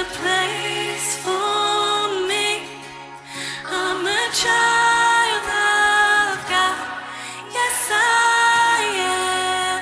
place for me. I'm a child of God. Yes, I am.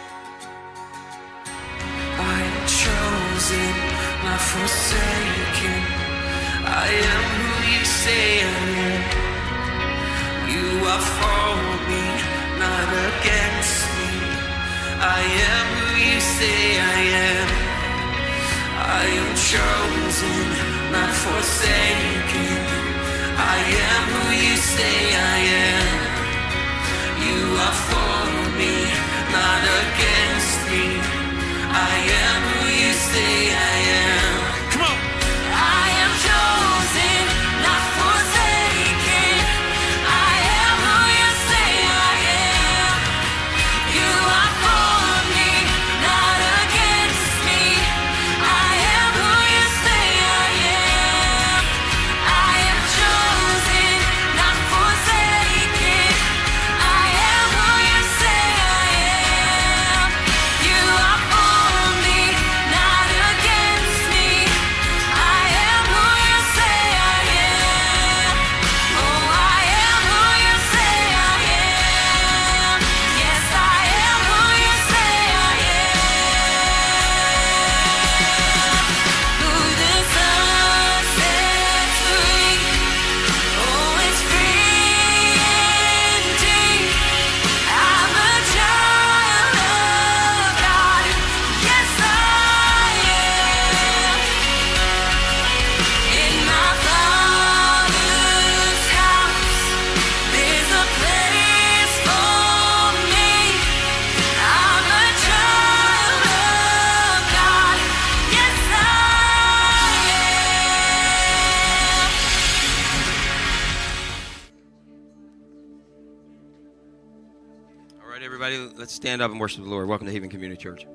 I am chosen, not forsaken. I am who you say I am. You are for me, not against me. I am who you say I am. I am chosen, not forsaken. I am who you say I am. You are for me, not against me. I am who you say I am. Come on! I am chosen, not forsaken. I am who you say I am. You are for me, not against me. I am who you say I am. I am chosen, not forsaken. I am who you say I am. You are for me, not against me. I am who you say I am. Oh, I am who you say I am. Yes, I am who you say I am. Who the Son sets free, oh, it's free indeed. I'm a child of God. Yes, I am. In my Father's house, there's a place for me. I'm a child of God. Yes, I am. All right, everybody, let's stand up and worship the Lord. Welcome to Haven Community Church.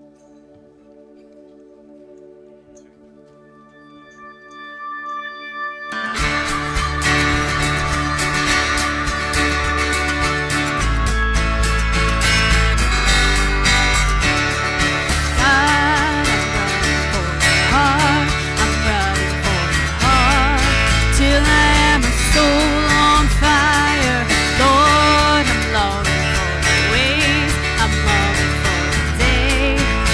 Till I am a soul on fire, Lord, I'm longing for the ways, I'm longing for the day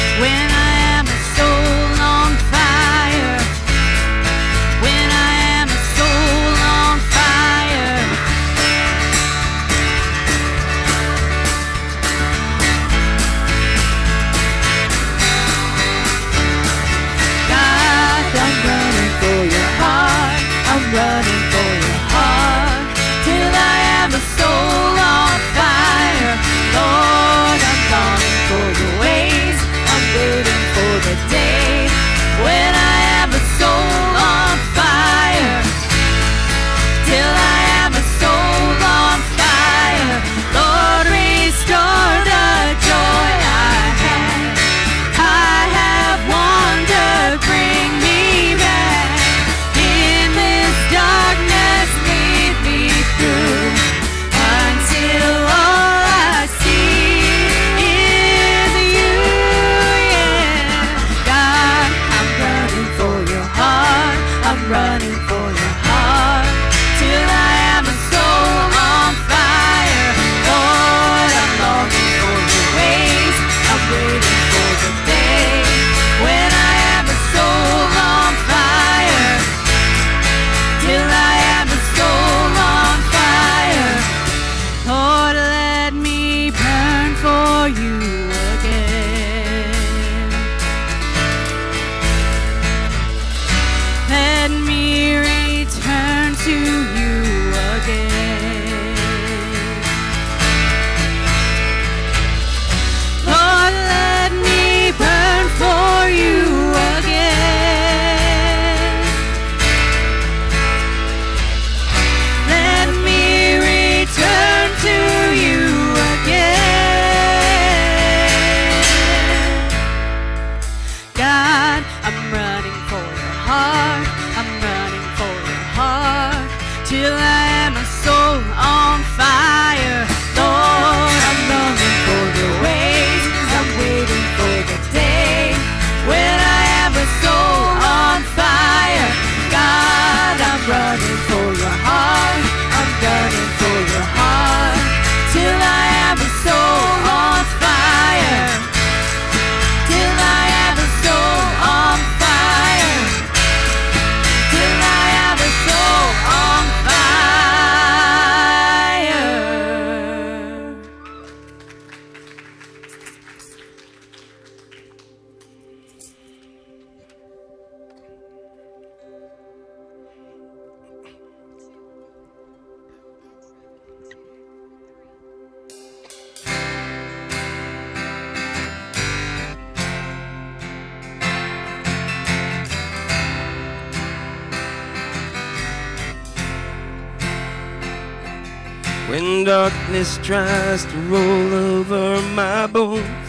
When darkness tries to roll over my bones,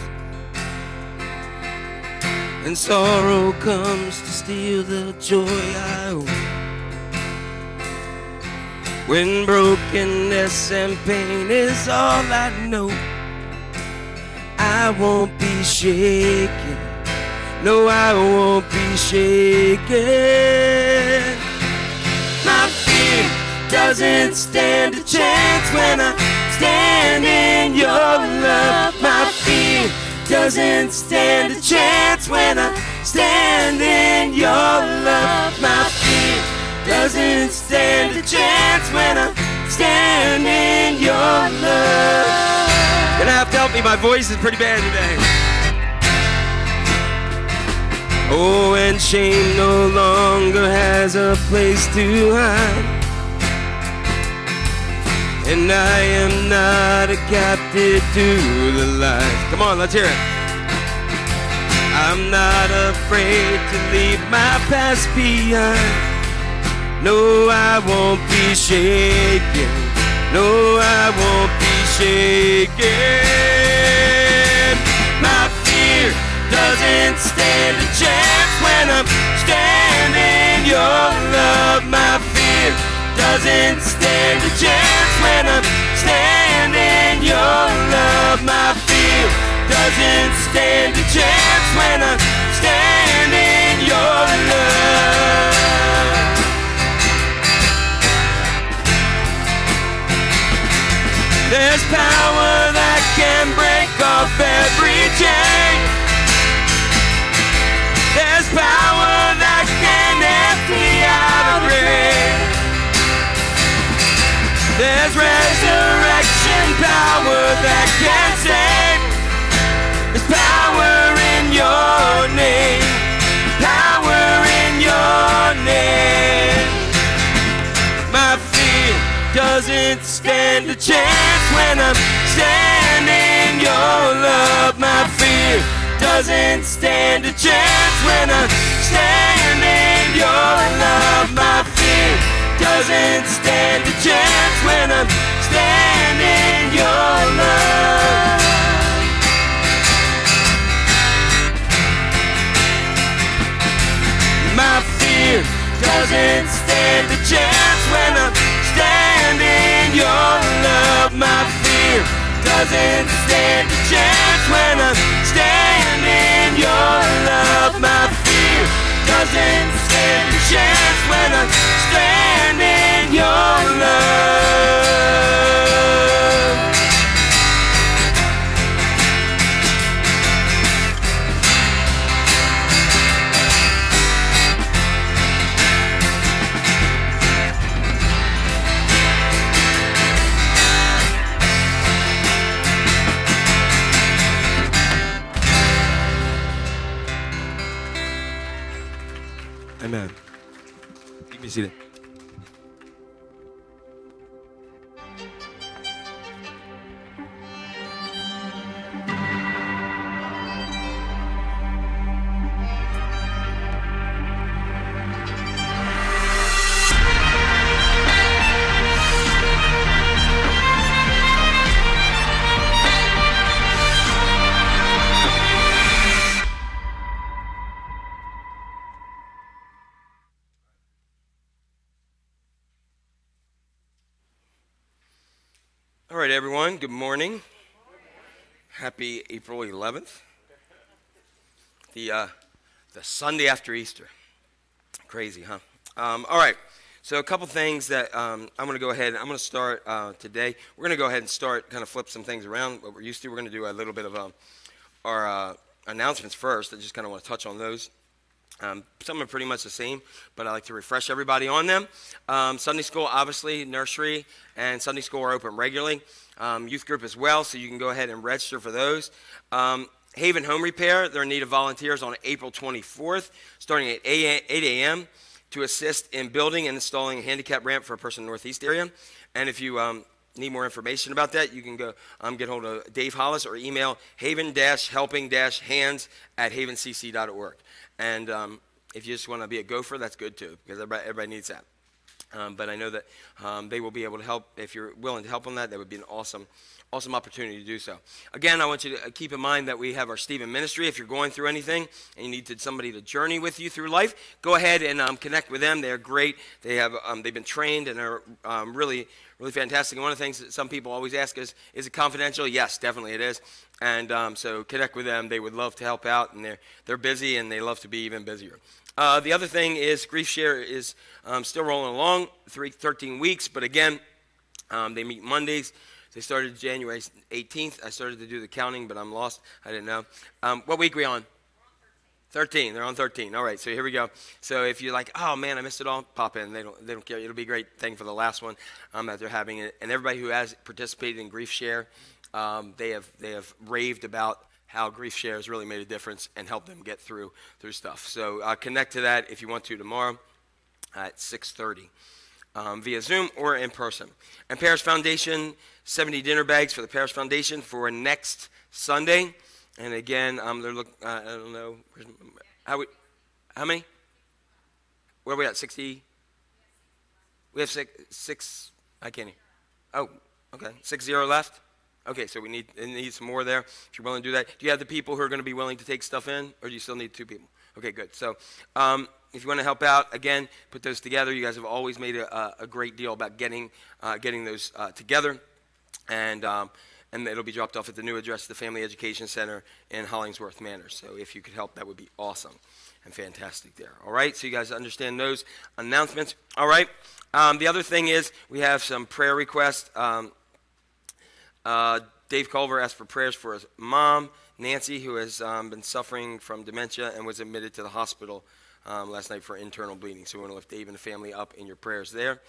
and sorrow comes to steal the joy I own. When brokenness and pain is all I know, I won't be shaken. No, I won't be shaken. My fear doesn't stand a chance when I stand in your love. My fear doesn't stand a chance when I stand in your love. My fear doesn't stand a chance when I stand in your love. You're gonna have to help me, my voice is pretty bad today. Oh, and shame no longer has a place to hide, and I am not a captive to the lies. Come on, let's hear it. I'm not afraid to leave my past behind. No, I won't be shaken. No, I won't be shaken. My fear doesn't stand a chance when I'm standing in your love. My fear doesn't stand a chance when I'm standing in your love. My fear doesn't stand a chance when I'm standing in your love. There's power that can break off every chain. There's power that can empty out a grave. There's resurrection power that can save. There's power in your name. Power in your name. My fear doesn't stand a chance when I'm standing in your love. My fear doesn't stand a chance when I'm standing in your love. My fear doesn't stand a chance when I'm standing in your love. My fear doesn't stand a chance when I'm standing in your love. My fear doesn't stand a chance when I'm standing in your love. My fear doesn't stand a chance when I'm standing in your love. Amen. You can be seated. All right, everyone, good morning. Happy April 11th. The Sunday after Easter. Crazy, huh? All right, so a couple things that I'm going to go ahead and I'm going to start today. We're going to go ahead and start, kind of flip some things around. What we're used to, we're going to do a little bit of our announcements first. I just kind of want to touch on those. Some are pretty much the same, but I like to refresh everybody on them. Sunday school, obviously, nursery, and Sunday school are open regularly. Youth group as well, so you can go ahead and register for those. Haven Home Repair, they're in need of volunteers on April 24th, starting at 8 a.m. to assist in building and installing a handicap ramp for a person in the Northeast area. And if you need more information about that, you can go get hold of Dave Hollis or email haven-helping-hands@havencc.org. And if you just want to be a gopher, that's good too, because everybody needs that. But I know that they will be able to help. If you're willing to help on that, that would be an awesome opportunity to do so. Again, I want you to keep in mind that we have our Stephen Ministry. If you're going through anything and you need somebody to journey with you through life, go ahead and connect with them. They're great. They've been trained and are really, really fantastic. And one of the things that some people always ask is it confidential? Yes, definitely it is. And so connect with them. They would love to help out, and they're busy, and they love to be even busier. The other thing is Grief Share is still rolling along, 13 weeks. But again, they meet Mondays. They started January 18th. I started to do the counting, but I'm lost. I didn't know. What week are we on? 13. They're on 13. All right, so here we go. So if you're like, oh man, I missed it all, pop in. They don't care. It'll be a great thing for the last one that they're having. And everybody who has participated in Grief Share, they have raved about how Grief Share has really made a difference and helped them get through stuff. So connect to that if you want to tomorrow at 6:30. Via Zoom or in person. And Parish Foundation, 70 dinner bags for the Parish Foundation for next Sunday. And again, they're looking. I don't know how many? Where are we at? 60. We have six. I can't hear. Oh, okay. 60 left. Okay, so we need some more there. If you're willing to do that, do you have the people who are going to be willing to take stuff in, or do you still need 2 people? Okay, good. So. If you want to help out, again, put those together. You guys have always made a great deal about getting those together, and it'll be dropped off at the new address, the Family Education Center in Hollingsworth Manor. So if you could help, that would be awesome and fantastic there. All right, so you guys understand those announcements. All right, the other thing is we have some prayer requests. Dave Culver asked for prayers for his mom, Nancy, who has been suffering from dementia and was admitted to the hospital last night for internal bleeding. So we want to lift Dave and the family up in your prayers there.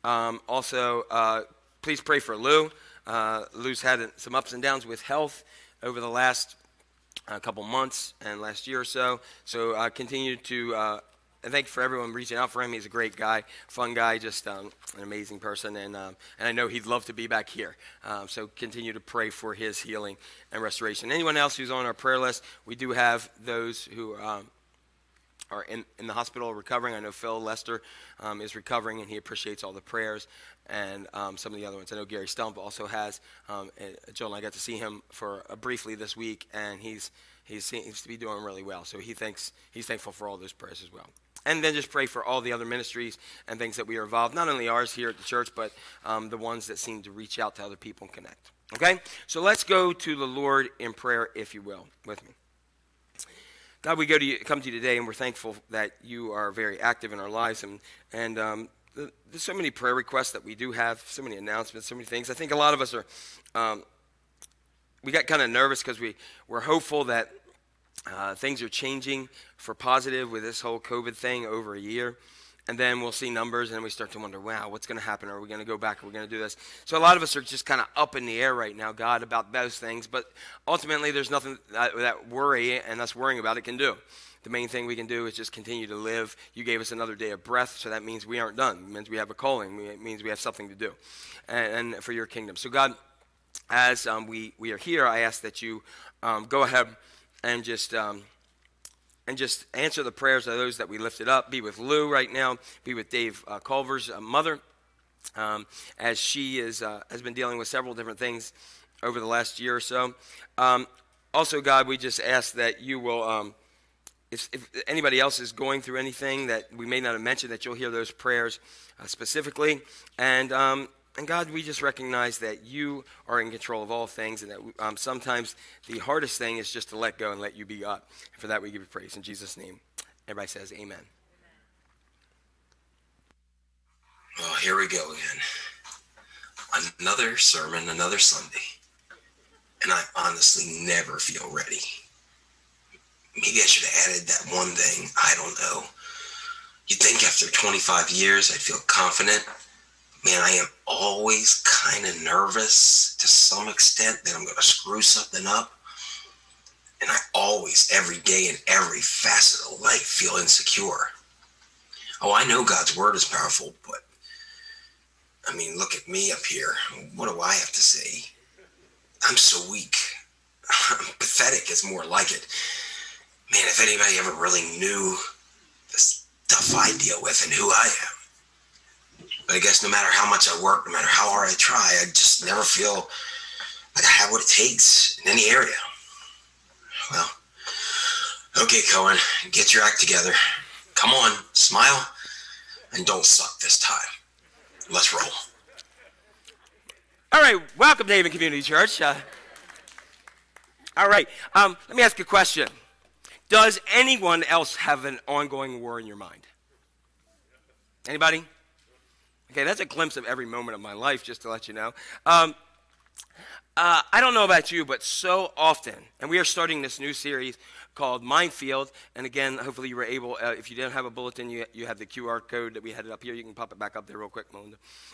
Also, please pray for Lou. Lou's had some ups and downs with health over the last couple months and last year or so. So continue to, and thank you for everyone reaching out for him. He's a great guy, fun guy, just an amazing person. And I know he'd love to be back here. So continue to pray for his healing and restoration. Anyone else who's on our prayer list, we do have those who are in the hospital recovering. I know Phil Lester is recovering, and he appreciates all the prayers and some of the other ones. I know Gary Stump also has. Jill and I got to see him for briefly this week, and he seems to be doing really well. So he's thankful for all those prayers as well. And then just pray for all the other ministries and things that we are involved, not only ours here at the church, but the ones that seem to reach out to other people and connect. Okay? So let's go to the Lord in prayer, if you will, with me. God, we come to you today, and we're thankful that you are very active in our lives, and there's so many prayer requests that we do have, so many announcements, so many things. I think a lot of us are, we got kind of nervous because we're hopeful that things are changing for positive with this whole COVID thing over a year. And then we'll see numbers, and then we start to wonder, wow, what's going to happen? Are we going to go back? Are we going to do this? So a lot of us are just kind of up in the air right now, God, about those things. But ultimately, there's nothing that worry and us worrying about it can do. The main thing we can do is just continue to live. You gave us another day of breath, so that means we aren't done. It means we have a calling. It means we have something to do and for your kingdom. So, God, as we are here, I ask that you go ahead and just answer the prayers of those that we lifted up. Be with Lou right now. Be with Dave Culver's mother, as she has been dealing with several different things over the last year or so. Also, God, we just ask that you will, if anybody else is going through anything that we may not have mentioned, that you'll hear those prayers specifically. And God, we just recognize that you are in control of all things, and that sometimes the hardest thing is just to let go and let you be God. And for that, we give you praise. In Jesus' name, everybody says amen. Well, here we go again. Another sermon, another Sunday. And I honestly never feel ready. Maybe I should have added that one thing. I don't know. You'd think after 25 years, I'd feel confident. Man, I am always kind of nervous to some extent that I'm going to screw something up. And I always, every day in every facet of life, feel insecure. Oh, I know God's word is powerful, but I mean, look at me up here. What do I have to say? I'm so weak. Pathetic is more like it. Man, if anybody ever really knew the stuff I deal with and who I am. But I guess no matter how much I work, no matter how hard I try, I just never feel like I have what it takes in any area. Well, okay, Cohen, get your act together. Come on, smile, and don't suck this time. Let's roll. All right, welcome to Haven Community Church. All right, let me ask you a question. Does anyone else have an ongoing war in your mind? Anybody? Okay, that's a glimpse of every moment of my life, just to let you know. I don't know about you, but so often, and we are starting this new series called Minefield, and again, hopefully you were able, if you didn't have a bulletin, you have the QR code that we had it up here. You can pop it back up there real quick, Melinda.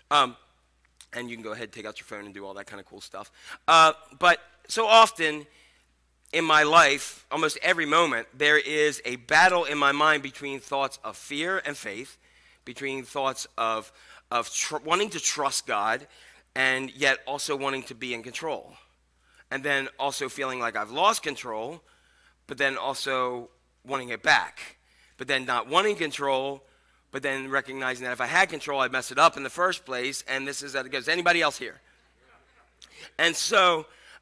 And you can go ahead and take out your phone and do all that kind of cool stuff. But so often in my life, almost every moment, there is a battle in my mind between thoughts of fear and faith, between thoughts of wanting to trust God, and yet also wanting to be in control. And then also feeling like I've lost control, but then also wanting it back. But then not wanting control, but then recognizing that if I had control, I'd mess it up in the first place, and this is how it goes. Anybody else here? And so,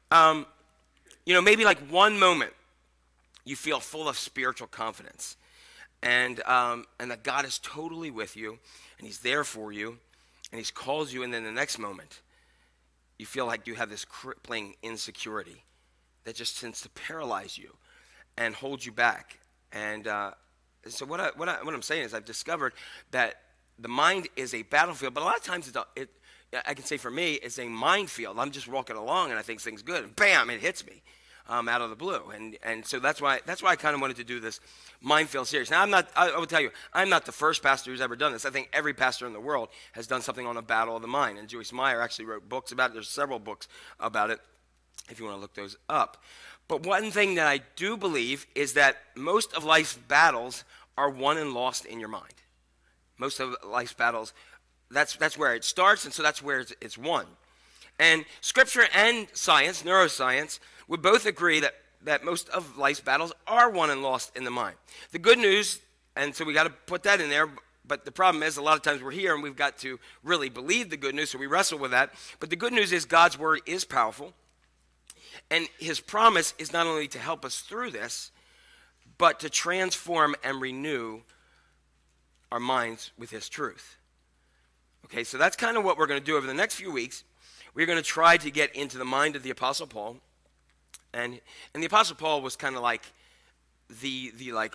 maybe like one moment, you feel full of spiritual confidence, and that God is totally with you, and he's there for you, and he's called you, and then the next moment, you feel like you have this crippling insecurity that just tends to paralyze you and hold you back. And so what I'm saying is I've discovered that the mind is a battlefield, but a lot of times I can say for me, it's a minefield. I'm just walking along and I think things good, and bam, it hits me out of the blue. And so that's why I kind of wanted to do this Minefield series. Now, I will tell you, I'm not the first pastor who's ever done this. I think every pastor in the world has done something on a battle of the mind. And Joyce Meyer actually wrote books about it. There's several books about it, if you want to look those up. But one thing that I do believe is that most of life's battles are won and lost in your mind. Most of life's battles, that's where it starts, and so that's where it's won. And Scripture and science, neuroscience, would both agree that most of life's battles are won and lost in the mind. The good news, and so we got to put that in there, but the problem is a lot of times we're here and we've got to really believe the good news, so we wrestle with that. But the good news is God's word is powerful, and his promise is not only to help us through this, but to transform and renew our minds with his truth. Okay, so that's kind of what we're going to do over the next few weeks. We're going to try to get into the mind of the Apostle Paul. And the Apostle Paul was kind of like the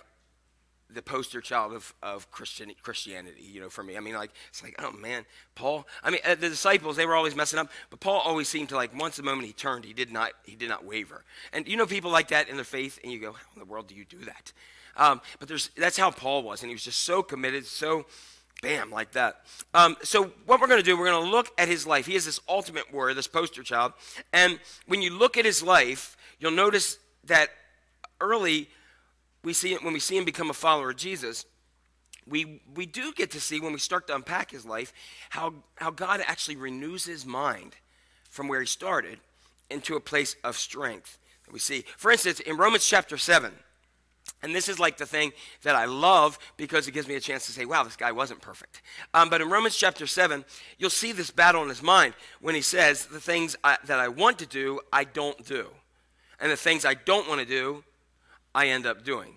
poster child of Christianity, for me. I mean, it's like, oh man, Paul. I mean, the disciples, they were always messing up, but Paul always seemed to, like, once the moment he turned, he did not waver. And people like that in their faith, and you go, how in the world do you do that? But that's how Paul was, and he was just so committed, so bam, like that. So what we're going to do, we're going to look at his life. He is this ultimate warrior, this poster child. And when you look at his life, you'll notice that early, when we see him become a follower of Jesus, we do get to see, when we start to unpack his life, how God actually renews his mind from where he started into a place of strength that we see. For instance, in Romans chapter 7, and this is like the thing that I love because it gives me a chance to say, wow, this guy wasn't perfect. But in Romans chapter 7, you'll see this battle in his mind when he says, the things that I want to do, I don't do. And the things I don't want to do, I end up doing.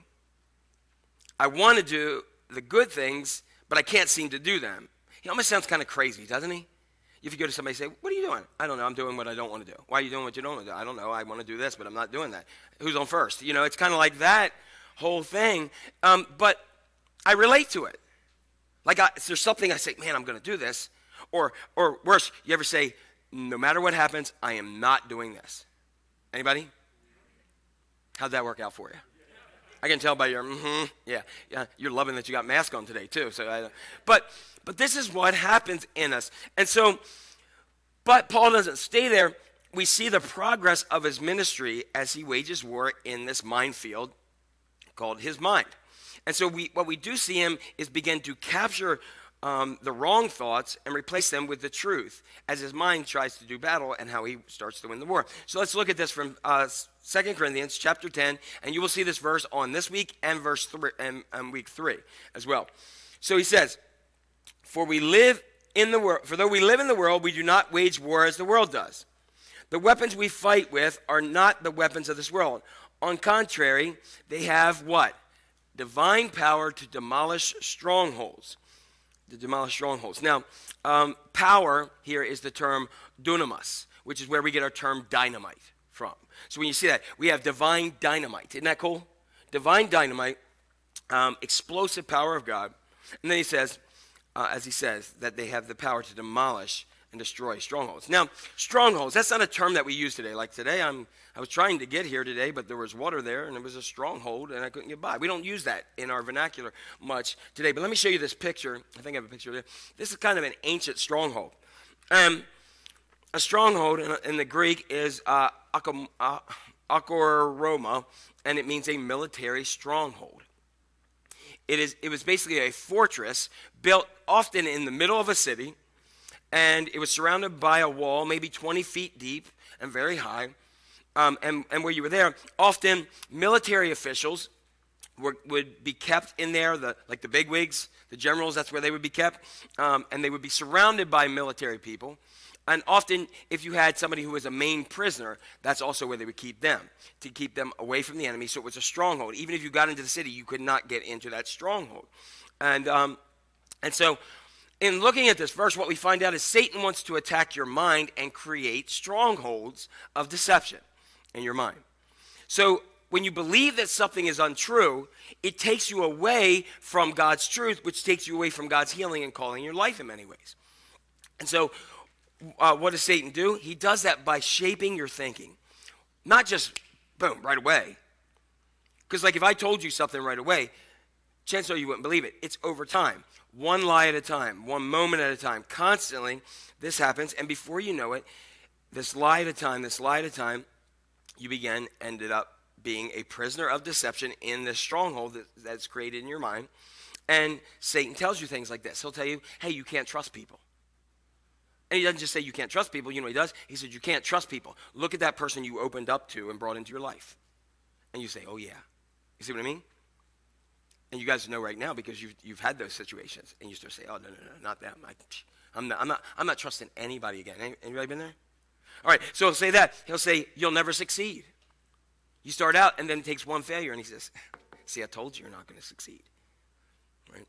I want to do the good things, but I can't seem to do them. He almost sounds kind of crazy, doesn't he? If you go to somebody and say, what are you doing? I don't know, I'm doing what I don't want to do. Why are you doing what you don't want to do? I don't know, I want to do this, but I'm not doing that. Who's on first? It's kind of like that whole thing. But I relate to it. Like, there's something I say, man, I'm going to do this. Or worse, you ever say, no matter what happens, I am not doing this. Anybody? How'd that work out for you? I can tell by your yeah. You're loving that you got mask on today too. So, but this is what happens in us, and so, but Paul doesn't stay there. We see the progress of his ministry as he wages war in this minefield called his mind, and so what we do see him is begin to capture the wrong thoughts and replace them with the truth as his mind tries to do battle and how he starts to win the war. So let's look at this from 2 Corinthians chapter 10, and you will see this verse on this week and verse 3 and week 3 as well. So he says, "For we live in the world, for though we live in the world, we do not wage war as the world does. The weapons we fight with are not the weapons of this world. On contrary, they have what? Divine power to demolish strongholds. To demolish strongholds. Now, power here is the term dunamis, which is where we get our term dynamite from. So when you see that, we have divine dynamite. Isn't that cool? Divine dynamite, explosive power of God. And then he says, as he says, that they have the power to demolish and destroy strongholds. Now, strongholds, that's not a term that we use today. Like today, I was trying to get here today, but there was water there, and it was a stronghold, and I couldn't get by. We don't use that in our vernacular much today. But let me show you this picture. I think I have a picture there. This is kind of an ancient stronghold. A stronghold in the Greek is akoroma, and it means a military stronghold. It was basically a fortress built often in the middle of a city, and it was surrounded by a wall, maybe 20 feet deep and very high. And where you were there, often military officials would be kept in there, like the bigwigs, the generals, that's where they would be kept. And they would be surrounded by military people. And often, if you had somebody who was a main prisoner, that's also where they would keep them, to keep them away from the enemy. So it was a stronghold. Even if you got into the city, you could not get into that stronghold. And so, in looking at this verse, what we find out is Satan wants to attack your mind and create strongholds of deception in your mind. So when you believe that something is untrue, it takes you away from God's truth, which takes you away from God's healing and calling in your life in many ways. And so what does Satan do? He does that by shaping your thinking. Not just, boom, right away. Because like if I told you something right away, chances are you wouldn't believe it. It's over time. One lie at a time, one moment at a time. Constantly, this happens, and before you know it, this lie at a time, you ended up being a prisoner of deception in this stronghold that's created in your mind. And Satan tells you things like this. He'll tell you, hey, you can't trust people. And he doesn't just say you can't trust people. You know what he does? He says you can't trust people. Look at that person you opened up to and brought into your life. And you say, oh, yeah. You see what I mean? And you guys know right now because you've had those situations. And you start saying, oh, no, not them. I'm not trusting anybody again. Anybody been there? All right, so he'll say that. He'll say, you'll never succeed. You start out, and then it takes one failure, and he says, see, I told you you're not going to succeed. Right?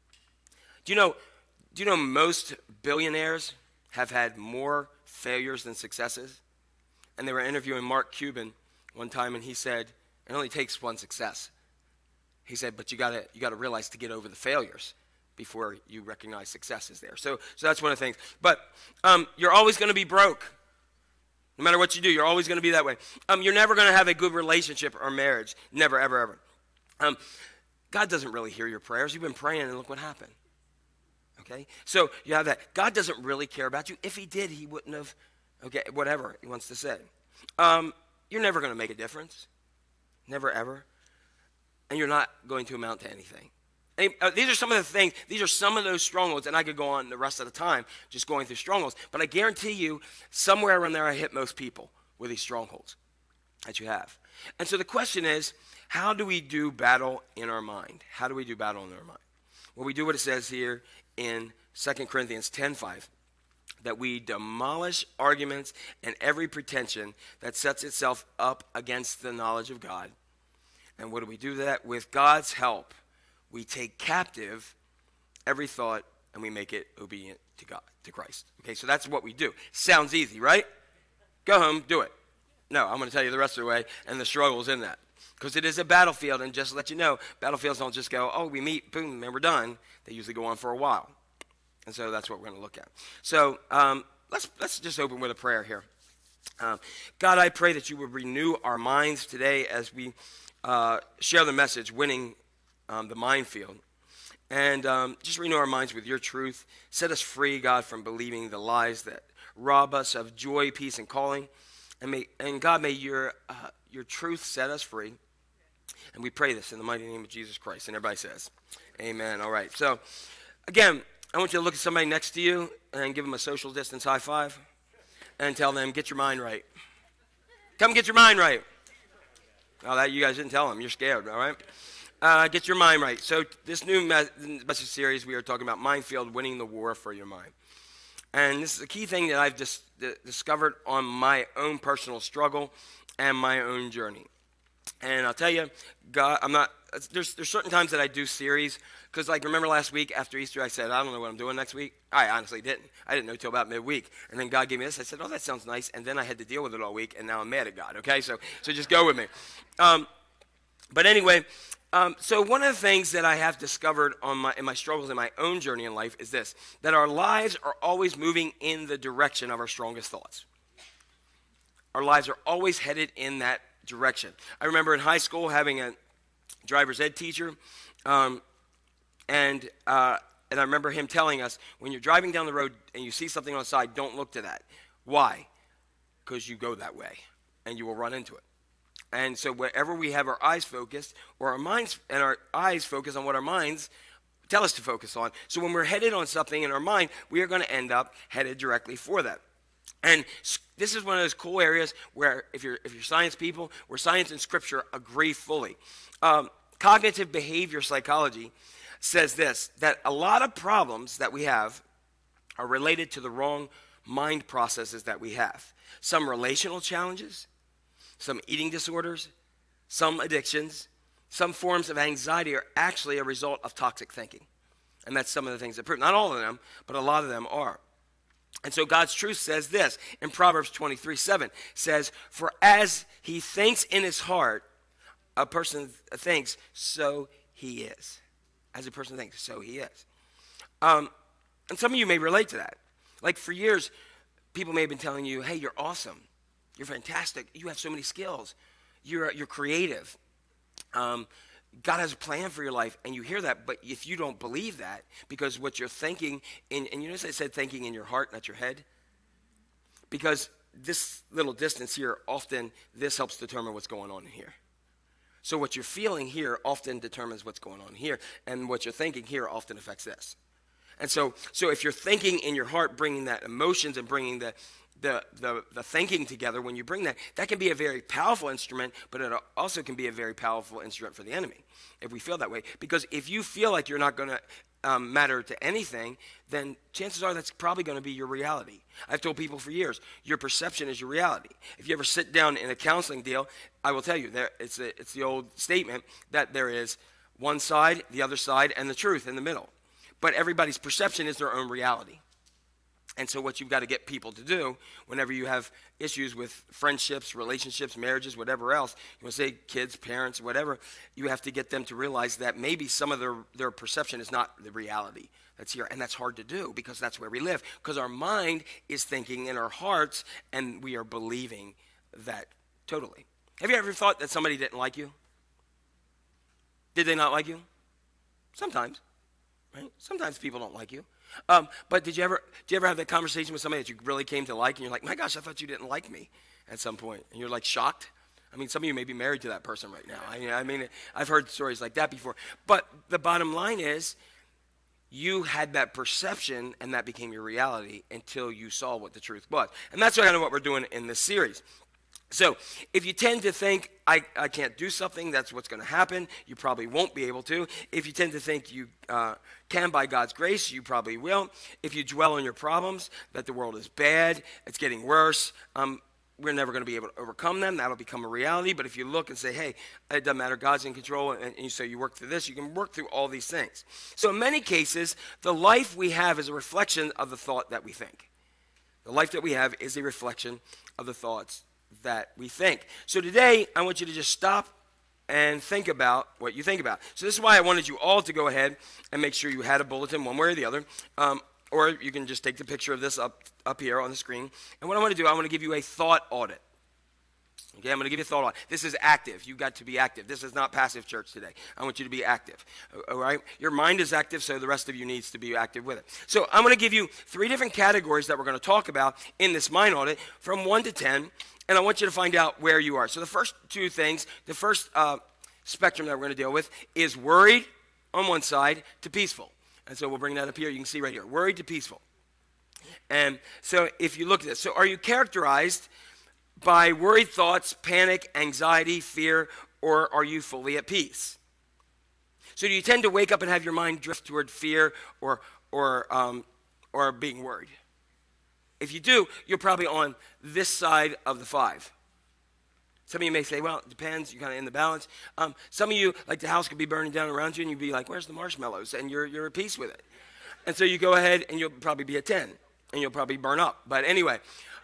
Do you know most billionaires have had more failures than successes? And they were interviewing Mark Cuban one time, and he said, it only takes one success. He said, but you gotta realize to get over the failures before you recognize success is there. So that's one of the things. But you're always going to be broke. No matter what you do, you're always going to be that way. You're never going to have a good relationship or marriage. Never, ever, ever. God doesn't really hear your prayers. You've been praying, and look what happened. Okay? So you have that. God doesn't really care about you. If he did, he wouldn't have, okay, whatever he wants to say. You're never going to make a difference. Never, ever. And you're not going to amount to anything. And, these are some of the things, these are some of those strongholds, and I could go on the rest of the time just going through strongholds, but I guarantee you, somewhere around there I hit most people with these strongholds that you have. And so the question is, how do we do battle in our mind? How do we do battle in our mind? Well, we do what it says here in 2 Corinthians 10:5, that we demolish arguments and every pretension that sets itself up against the knowledge of God. And what do we do that? With God's help, we take captive every thought and we make it obedient to God, to Christ. Okay, so that's what we do. Sounds easy, right? Go home, do it. No, I'm going to tell you the rest of the way and the struggles in that. Because it is a battlefield, and just to let you know, battlefields don't just go, oh, we meet, boom, and we're done. They usually go on for a while. And so that's what we're going to look at. So let's just open with a prayer here. God, I pray that you would renew our minds today as we share the message, winning the minefield. And just renew our minds with your truth. Set us free, God, from believing the lies that rob us of joy, peace, and calling. And God, may your truth set us free. And we pray this in the mighty name of Jesus Christ. And everybody says, amen. All right. So, again, I want you to look at somebody next to you and give them a social distance high five and tell them, get your mind right. Come get your mind right. Oh, that you guys didn't tell them. You're scared, all right? Get your mind right. So this new message series, we are talking about Minefield, winning the war for your mind. And this is a key thing that I've just discovered on my own personal struggle and my own journey. And I'll tell you, God, there's certain times that I do series, because like remember last week after Easter I said, I don't know what I'm doing next week. I honestly didn't. I didn't know until about midweek. And then God gave me this. I said, oh, that sounds nice. And then I had to deal with it all week, and now I'm mad at God, okay? So just go with me. But anyway, so one of the things that I have discovered in my struggles in my own journey in life is this, that our lives are always moving in the direction of our strongest thoughts. Our lives are always headed in that direction. I remember in high school having a driver's ed teacher, and I remember him telling us, when you're driving down the road and you see something on the side, don't look to that. Why? Because you go that way, and you will run into it. And so wherever we have our eyes focused, or our minds and our eyes focus on what our minds tell us to focus on. So when we're headed on something in our mind, we are going to end up headed directly for that. And this is one of those cool areas where if you're science people, where science and scripture agree fully. Cognitive behavior psychology says this, that a lot of problems that we have are related to the wrong mind processes that we have. Some relational challenges, some eating disorders, some addictions, some forms of anxiety are actually a result of toxic thinking. And that's some of the things that prove. Not all of them, but a lot of them are. And so God's truth says this in Proverbs 23:7 says, for as he thinks in his heart, a person thinks, so he is. As a person thinks, so he is. And some of you may relate to that. Like for years, people may have been telling you, hey, you're awesome. You're fantastic. You have so many skills. You're creative. God has a plan for your life, and you hear that, but if you don't believe that, because what you're thinking, and you notice I said thinking in your heart, not your head? Because this little distance here, often this helps determine what's going on in here. So what you're feeling here often determines what's going on here, and what you're thinking here often affects this. And so if you're thinking in your heart, bringing that emotions and bringing the thinking together, when you bring that can be a very powerful instrument, but it also can be a very powerful instrument for the enemy, if we feel that way. Because if you feel like you're not going to matter to anything, then chances are that's probably going to be your reality. I've told people for years, your perception is your reality. If you ever sit down in a counseling deal, I will tell you, it's the old statement that there is one side, the other side, and the truth in the middle. But everybody's perception is their own reality. And so what you've got to get people to do whenever you have issues with friendships, relationships, marriages, whatever else, you want to say kids, parents, whatever, you have to get them to realize that maybe some of their perception is not the reality that's here. And that's hard to do because that's where we live. Because our mind is thinking in our hearts, and we are believing that totally. Have you ever thought that somebody didn't like you? Did they not like you? Sometimes, right? Sometimes people don't like you. But did you ever have that conversation with somebody that you really came to like, and you're like, my gosh, I thought you didn't like me at some point, and you're like shocked? I mean, some of you may be married to that person right now. I mean, I've heard stories like that before. But the bottom line is, you had that perception, and that became your reality until you saw what the truth was. And that's kind of what we're doing in this series. So if you tend to think, I can't do something, that's what's going to happen, you probably won't be able to. If you tend to think you can by God's grace, you probably will. If you dwell on your problems, that the world is bad, it's getting worse, we're never going to be able to overcome them. That'll become a reality. But if you look and say, hey, it doesn't matter, God's in control, and you say you work through this, you can work through all these things. So in many cases, the life we have is a reflection of the thought that we think. The life that we have is a reflection of the thoughts that we think. So today, I want you to just stop and think about what you think about. So this is why I wanted you all to go ahead and make sure you had a bulletin one way or the other. Or you can just take the picture of this up here on the screen. And what I want to do, I want to give you a thought audit. Okay, I'm going to give you a thought audit. This is active. You've got to be active. This is not passive church today. I want you to be active. All right? Your mind is active, so the rest of you needs to be active with it. So I'm going to give you 3 different categories that we're going to talk about in this mind audit from 1 to 10. And I want you to find out where you are. So the first 2 things, the first spectrum that we're going to deal with is worried on one side to peaceful. And so we'll bring that up here. You can see right here, worried to peaceful. And so if you look at this, so are you characterized by worried thoughts, panic, anxiety, fear, or are you fully at peace? So do you tend to wake up and have your mind drift toward fear or being worried? If you do, you're probably on this side of the 5. Some of you may say, well, it depends. You're kind of in the balance. Some of you, like the house could be burning down around you, and you'd be like, where's the marshmallows? And you're at peace with it. And so you go ahead, and you'll probably be at 10, and you'll probably burn up. But anyway,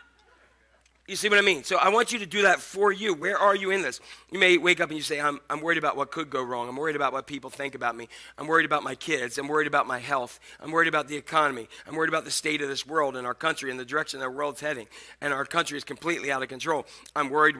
you see what I mean? So I want you to do that for you. Where are you in this? You may wake up and you say, I'm worried about what could go wrong. I'm worried about what people think about me. I'm worried about my kids. I'm worried about my health. I'm worried about the economy. I'm worried about the state of this world and our country and the direction our world's heading. And our country is completely out of control. I'm worried.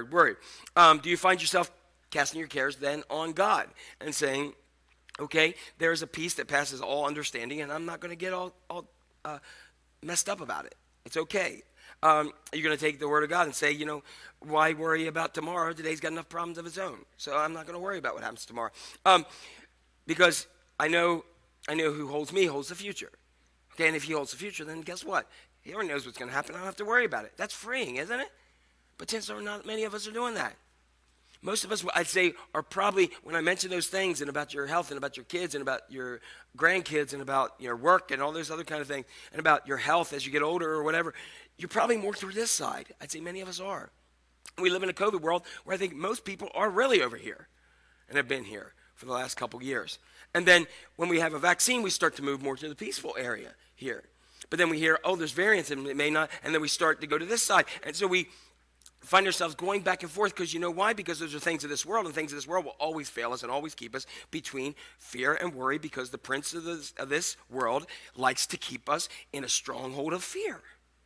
Do you find yourself casting your cares then on God and saying, okay, there's a peace that passes all understanding, and I'm not going to get all messed up about it. It's okay. You're going to take the word of God and say, why worry about tomorrow? Today's got enough problems of its own. So I'm not going to worry about what happens tomorrow. Because I know who holds me holds the future. Okay, and if he holds the future, then guess what? He already knows what's going to happen. I don't have to worry about it. That's freeing, isn't it? But since not many of us are doing that. Most of us, I'd say, are probably, when I mention those things and about your health and about your kids and about your grandkids and about your work and all those other kind of things and about your health as you get older or whatever, you're probably more toward this side. I'd say many of us are. We live in a COVID world where I think most people are really over here and have been here for the last couple years. And then when we have a vaccine, we start to move more to the peaceful area here. But then we hear, oh, there's variants and it may not, and then we start to go to this side. And so we find ourselves going back and forth because you know why? Because those are things of this world, and things of this world will always fail us and always keep us between fear and worry because the prince of this world likes to keep us in a stronghold of fear.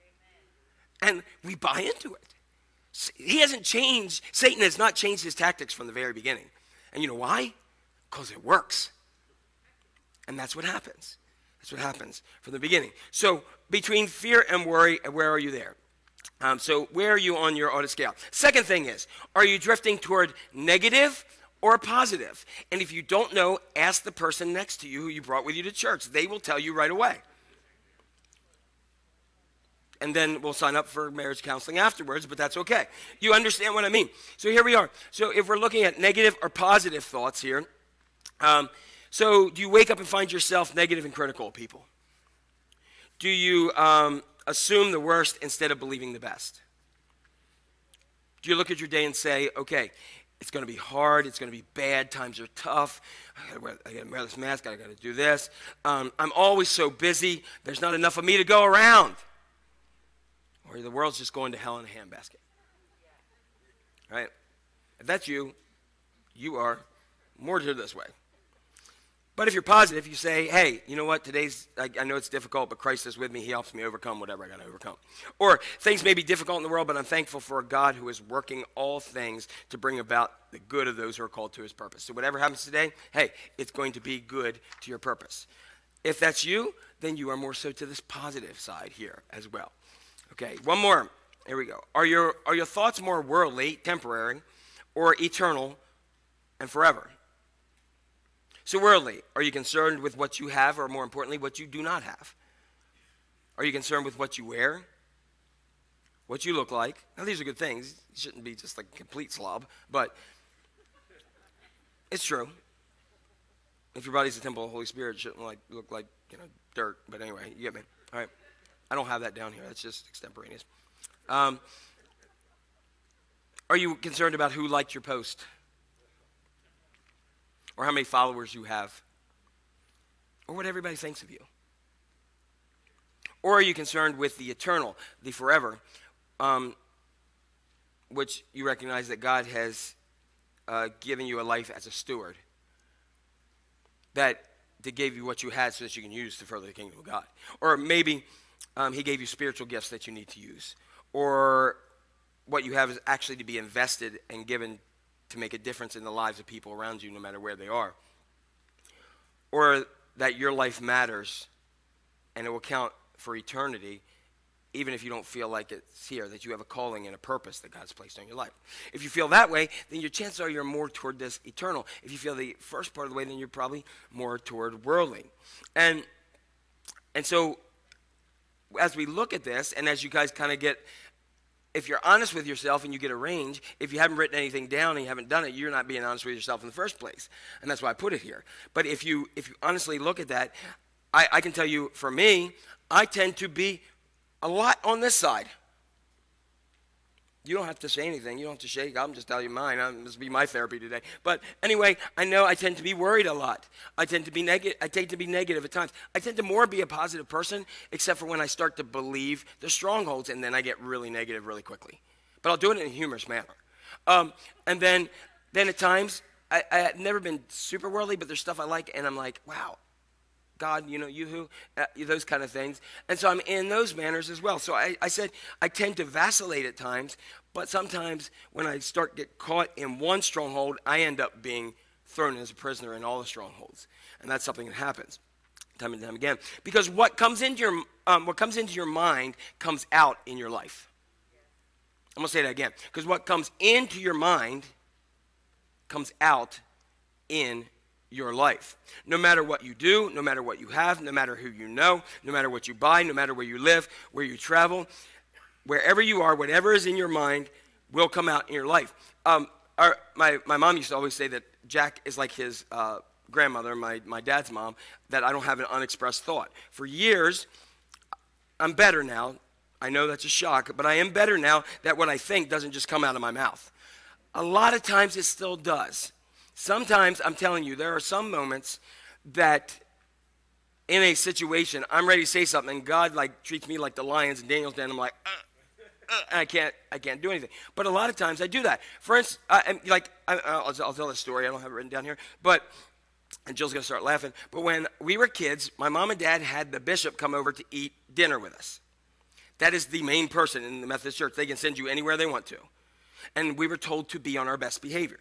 And we buy into it. He hasn't changed, Satan has not changed his tactics from the very beginning. And you know why? Because it works. And that's what happens. That's what happens from the beginning. So between fear and worry, where are you there? So where are you on your auto scale? Second thing is, are you drifting toward negative or positive? And if you don't know, ask the person next to you who you brought with you to church. They will tell you right away. And then we'll sign up for marriage counseling afterwards, but that's okay. You understand what I mean? So here we are. So if we're looking at negative or positive thoughts here, so do you wake up and find yourself negative and critical of people? Do you assume the worst instead of believing the best? Do you look at your day and say, okay, it's going to be hard, it's going to be bad, times are tough, I got to wear this mask, I got to do this, I'm always so busy, there's not enough of me to go around. Or the world's just going to hell in a handbasket. Right? If that's you, you are more to this way. But if you're positive, you say, hey, you know what, I know it's difficult, but Christ is with me. He helps me overcome whatever I got to overcome. Or things may be difficult in the world, but I'm thankful for a God who is working all things to bring about the good of those who are called to his purpose. So whatever happens today, hey, it's going to be good to your purpose. If that's you, then you are more so to this positive side here as well. Okay, one more. Here we go. Are your thoughts more worldly, temporary, or eternal and forever? So worldly, are you concerned with what you have, or more importantly, what you do not have? Are you concerned with what you wear, what you look like? Now, these are good things. You shouldn't be just like a complete slob, but it's true. If your body's a temple of the Holy Spirit, it shouldn't look like dirt. But anyway, you get me. All right. I don't have that down here. That's just extemporaneous. Are you concerned about who liked your post? Or how many followers you have? Or what everybody thinks of you? Or are you concerned with the eternal, the forever, which you recognize that God has given you a life as a steward, that gave you what you had so that you can use to further the kingdom of God? Or maybe he gave you spiritual gifts that you need to use. Or what you have is actually to be invested and given to make a difference in the lives of people around you, no matter where they are. Or that your life matters and it will count for eternity, even if you don't feel like it's here, that you have a calling and a purpose that God's placed on your life. If you feel that way, then your chances are you're more toward this eternal. If you feel the first part of the way, then you're probably more toward worldly. And so as we look at this, and as you guys kind of get if you're honest with yourself and you get a range, if you haven't written anything down and you haven't done it, you're not being honest with yourself in the first place. And that's why I put it here. But if you honestly look at that, I can tell you, for me, I tend to be a lot on this side. You don't have to say anything. You don't have to shake. I'm just telling you mine. This will be my therapy today. But anyway, I know I tend to be worried a lot. I tend to be negative. I tend to be negative at times. I tend to more be a positive person, except for when I start to believe the strongholds, and then I get really negative really quickly. But I'll do it in a humorous manner. And then at times, I've never been super worldly, but there's stuff I like, and I'm like, wow, God, you who, those kind of things. And so I'm in those manners as well. So I said I tend to vacillate at times, but sometimes when I get caught in one stronghold, I end up being thrown as a prisoner in all the strongholds. And that's something that happens time and time again. Because what comes into your mind comes out in your life. I'm going to say that again. Because what comes into your mind comes out in your life. No matter what you do, no matter what you have, no matter who you know, no matter what you buy, no matter where you live, where you travel, wherever you are, whatever is in your mind will come out in your life. My mom used to always say that Jack is like his grandmother, my dad's mom, that I don't have an unexpressed thought. For years, I'm better now. I know that's a shock, but I am better now that what I think doesn't just come out of my mouth. A lot of times it still does. Sometimes, I'm telling you, there are some moments that in a situation, I'm ready to say something, and God treats me like the lions in Daniel's den. I'm like, and I can't do anything. But a lot of times I do that. For instance, I'll tell this story. I don't have it written down here, and Jill's going to start laughing. But when we were kids, my mom and dad had the bishop come over to eat dinner with us. That is the main person in the Methodist Church. They can send you anywhere they want to. And we were told to be on our best behavior.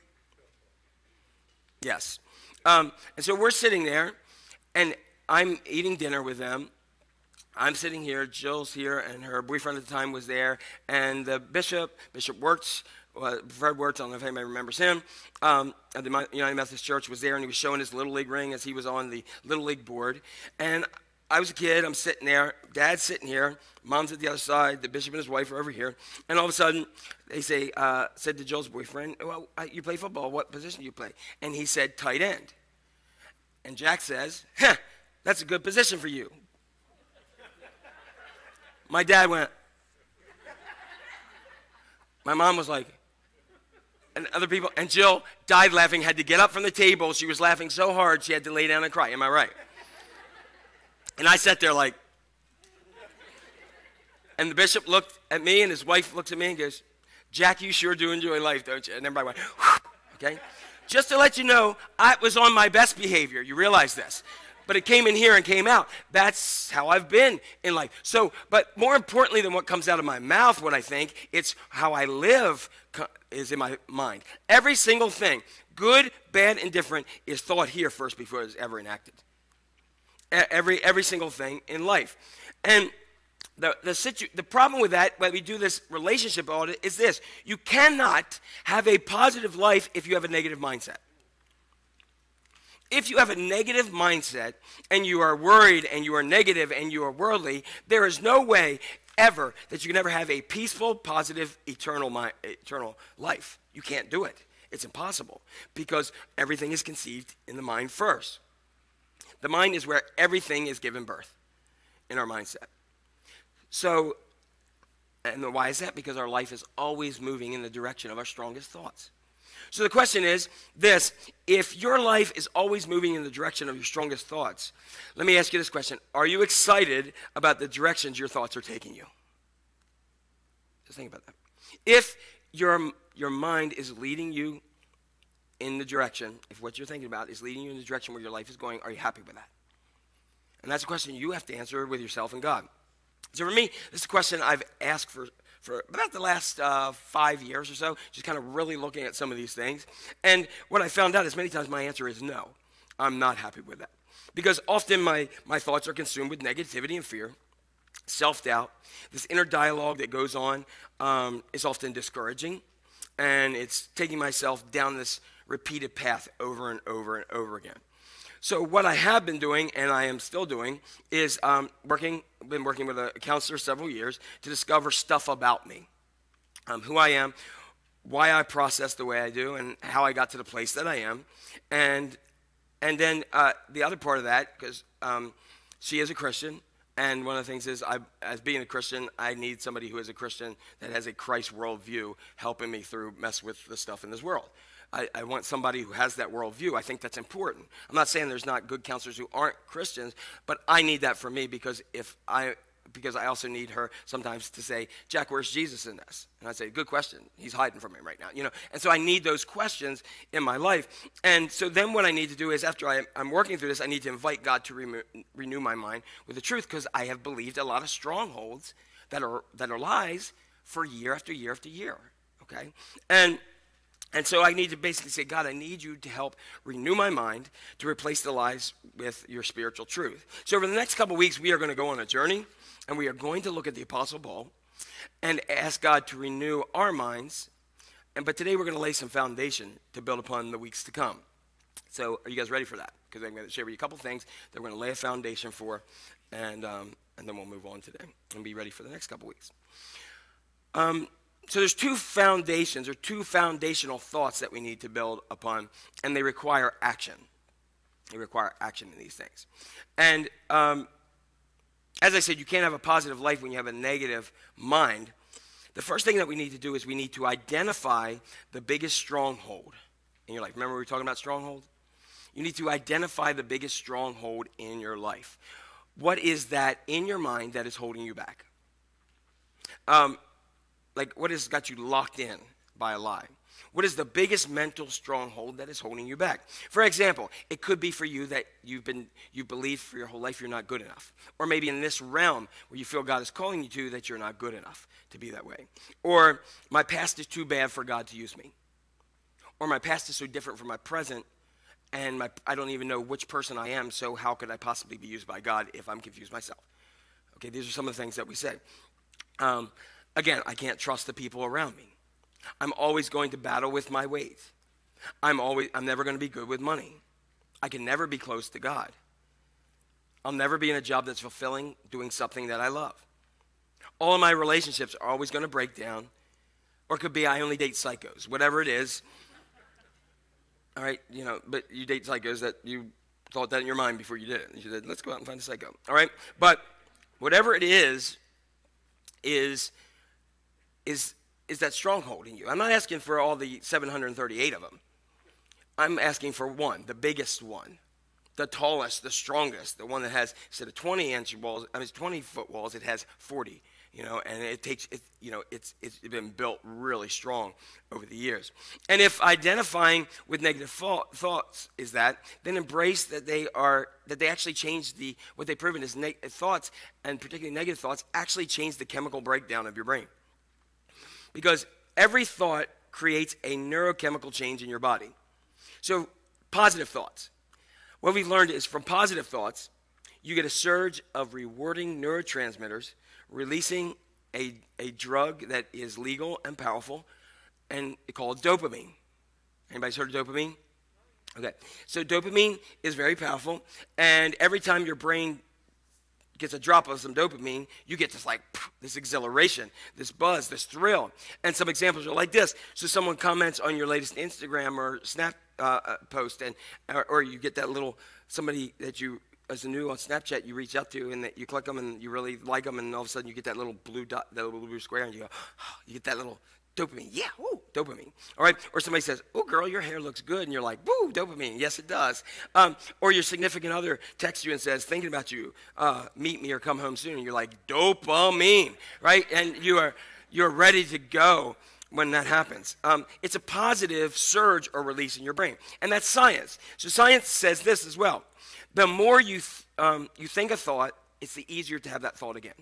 Yes. And so we're sitting there, and I'm eating dinner with them. I'm sitting here, Jill's here, and her boyfriend at the time was there, and the Bishop Wirtz, Fred Wirtz, I don't know if anybody remembers him, at the United Methodist Church, was there, and he was showing his Little League ring as he was on the Little League board. And I was a kid, I'm sitting there, Dad's sitting here, Mom's at the other side, the Bishop and his wife are over here, and all of a sudden, they said to Jill's boyfriend, well, you play football, what position do you play? And he said, tight end. And Jack says, that's a good position for you. My dad went. My mom was like, and other people, and Jill died laughing, had to get up from the table. She was laughing so hard, she had to lay down and cry. Am I right? And I sat there like, and the bishop looked at me, and his wife looks at me and goes, Jack, you sure do enjoy life, don't you? And everybody went, okay? Just to let you know, I was on my best behavior. You realize this. But it came in here and came out. That's how I've been in life. So, but more importantly than what comes out of my mouth, what I think, it's how I live is in my mind. Every single thing, good, bad, and different, is thought here first before it's ever enacted. Every single thing in life. And the problem with that, when we do this relationship audit, is this. You cannot have a positive life if you have a negative mindset. If you have a negative mindset and you are worried and you are negative and you are worldly, there is no way ever that you can ever have a peaceful, positive, eternal life. You can't do it. It's impossible because everything is conceived in the mind first. The mind is where everything is given birth in our mindset. So, and why is that? Because our life is always moving in the direction of our strongest thoughts. So the question is this: if your life is always moving in the direction of your strongest thoughts, let me ask you this question. Are you excited about the directions your thoughts are taking you? Just think about that. If your mind is leading you in the direction, if what you're thinking about is leading you in the direction where your life is going, are you happy with that? And that's a question you have to answer with yourself and God. So for me, this is a question I've asked for about the last 5 years or so, just kind of really looking at some of these things. And what I found out is many times my answer is no. I'm not happy with that. Because often my thoughts are consumed with negativity and fear, self-doubt. This inner dialogue that goes on is often discouraging. And it's taking myself down this repeated path over and over and over again. So what I have been doing, and I am still doing, is been working with a counselor several years to discover stuff about me. who I am, why I process the way I do, and how I got to the place that I am. And then the other part of that, because she is a Christian, and one of the things is, as being a Christian, I need somebody who is a Christian that has a Christ worldview helping me through mess with the stuff in this world. I want somebody who has that worldview. I think that's important. I'm not saying there's not good counselors who aren't Christians, but I need that for me because I also need her sometimes to say, Jack, where's Jesus in this? And I say, good question. He's hiding from me right now, And so I need those questions in my life. And so then what I need to do is after I'm working through this, I need to invite God to renew my mind with the truth because I have believed a lot of strongholds that are lies for year after year after year, okay? And so I need to basically say, God, I need you to help renew my mind to replace the lies with your spiritual truth. So over the next couple of weeks, we are going to go on a journey, and we are going to look at the Apostle Paul and ask God to renew our minds. But today we're going to lay some foundation to build upon the weeks to come. So are you guys ready for that? Because I'm going to share with you a couple things that we're going to lay a foundation for, and then we'll move on today and be ready for the next couple weeks. So there's two foundations or two foundational thoughts that we need to build upon, and they require action. They require action in these things. And as I said, you can't have a positive life when you have a negative mind. The first thing that we need to do is we need to identify the biggest stronghold in your life. Remember we were talking about stronghold? You need to identify the biggest stronghold in your life. What is that in your mind that is holding you back? What has got you locked in by a lie? What is the biggest mental stronghold that is holding you back? For example, it could be for you that you believe for your whole life you're not good enough. Or maybe in this realm where you feel God is calling you to that you're not good enough to be that way. Or my past is too bad for God to use me. Or my past is so different from my present and I don't even know which person I am, so how could I possibly be used by God if I'm confused myself? Okay, these are some of the things that we say. Again, I can't trust the people around me. I'm always going to battle with my weight. I'm never going to be good with money. I can never be close to God. I'll never be in a job that's fulfilling, doing something that I love. All of my relationships are always going to break down, or it could be I only date psychos, whatever it is. All right, but you date psychos that you thought that in your mind before you did it. You said, let's go out and find a psycho. All right, but whatever it is that stronghold in you. I'm not asking for all the 738 of them. I'm asking for one, the biggest one, the tallest, the strongest, the one that has, instead of 20-foot walls, it has 40, and it's been built really strong over the years. And if identifying with negative thoughts is that, then embrace that they actually change what they've proven is thoughts, and particularly negative thoughts, actually change the chemical breakdown of your brain. Because every thought creates a neurochemical change in your body. So positive thoughts. What we've learned is from positive thoughts, you get a surge of rewarding neurotransmitters, releasing a drug that is legal and powerful, and it's called dopamine. Anybody's heard of dopamine? Okay. So dopamine is very powerful, and every time your brain gets a drop of some dopamine, you get this exhilaration, this buzz, this thrill. And some examples are like this. So someone comments on your latest Instagram or Snap post, or you get that little, somebody that you, as a new on Snapchat, you reach out to and that you click them and you really like them, and all of a sudden you get that little blue dot, that little blue square, and you go, oh, you get that little dopamine. Yeah, woo, dopamine. All right. Or somebody says, oh, girl, your hair looks good. And you're like, woo, dopamine. Yes, it does. Or your significant other texts you and says, thinking about you, meet me or come home soon. And you're like, dopamine, right? And you're ready to go when that happens. It's a positive surge or release in your brain. And that's science. So science says this as well. The more you think a thought, it's the easier to have that thought again.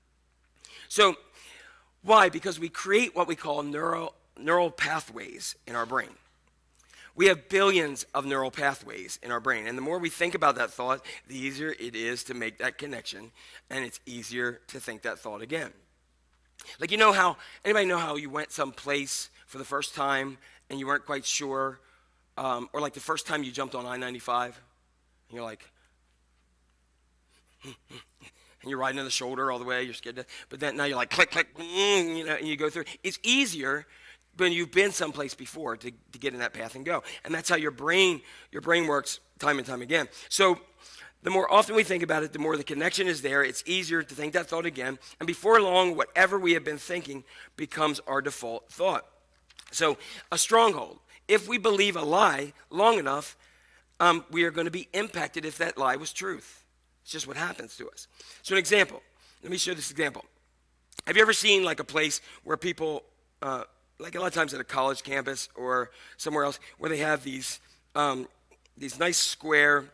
So why? Because we create what we call neural pathways in our brain. We have billions of neural pathways in our brain, and the more we think about that thought, the easier it is to make that connection, and it's easier to think that thought again. Like, anybody know how you went someplace for the first time and you weren't quite sure, or like the first time you jumped on I-95, and you're like, and you're riding on the shoulder all the way. You're scared to, but then now you're like click, click, and you go through. It's easier when you've been someplace before to get in that path and go. And that's how your brain works time and time again. So the more often we think about it, the more the connection is there. It's easier to think that thought again. And before long, whatever we have been thinking becomes our default thought. So a stronghold. If we believe a lie long enough, we are going to be impacted if that lie was truth. It's just what happens to us. So an example. Let me show this example. Have you ever seen like a place where people, like a lot of times at a college campus or somewhere else, where they have these nice square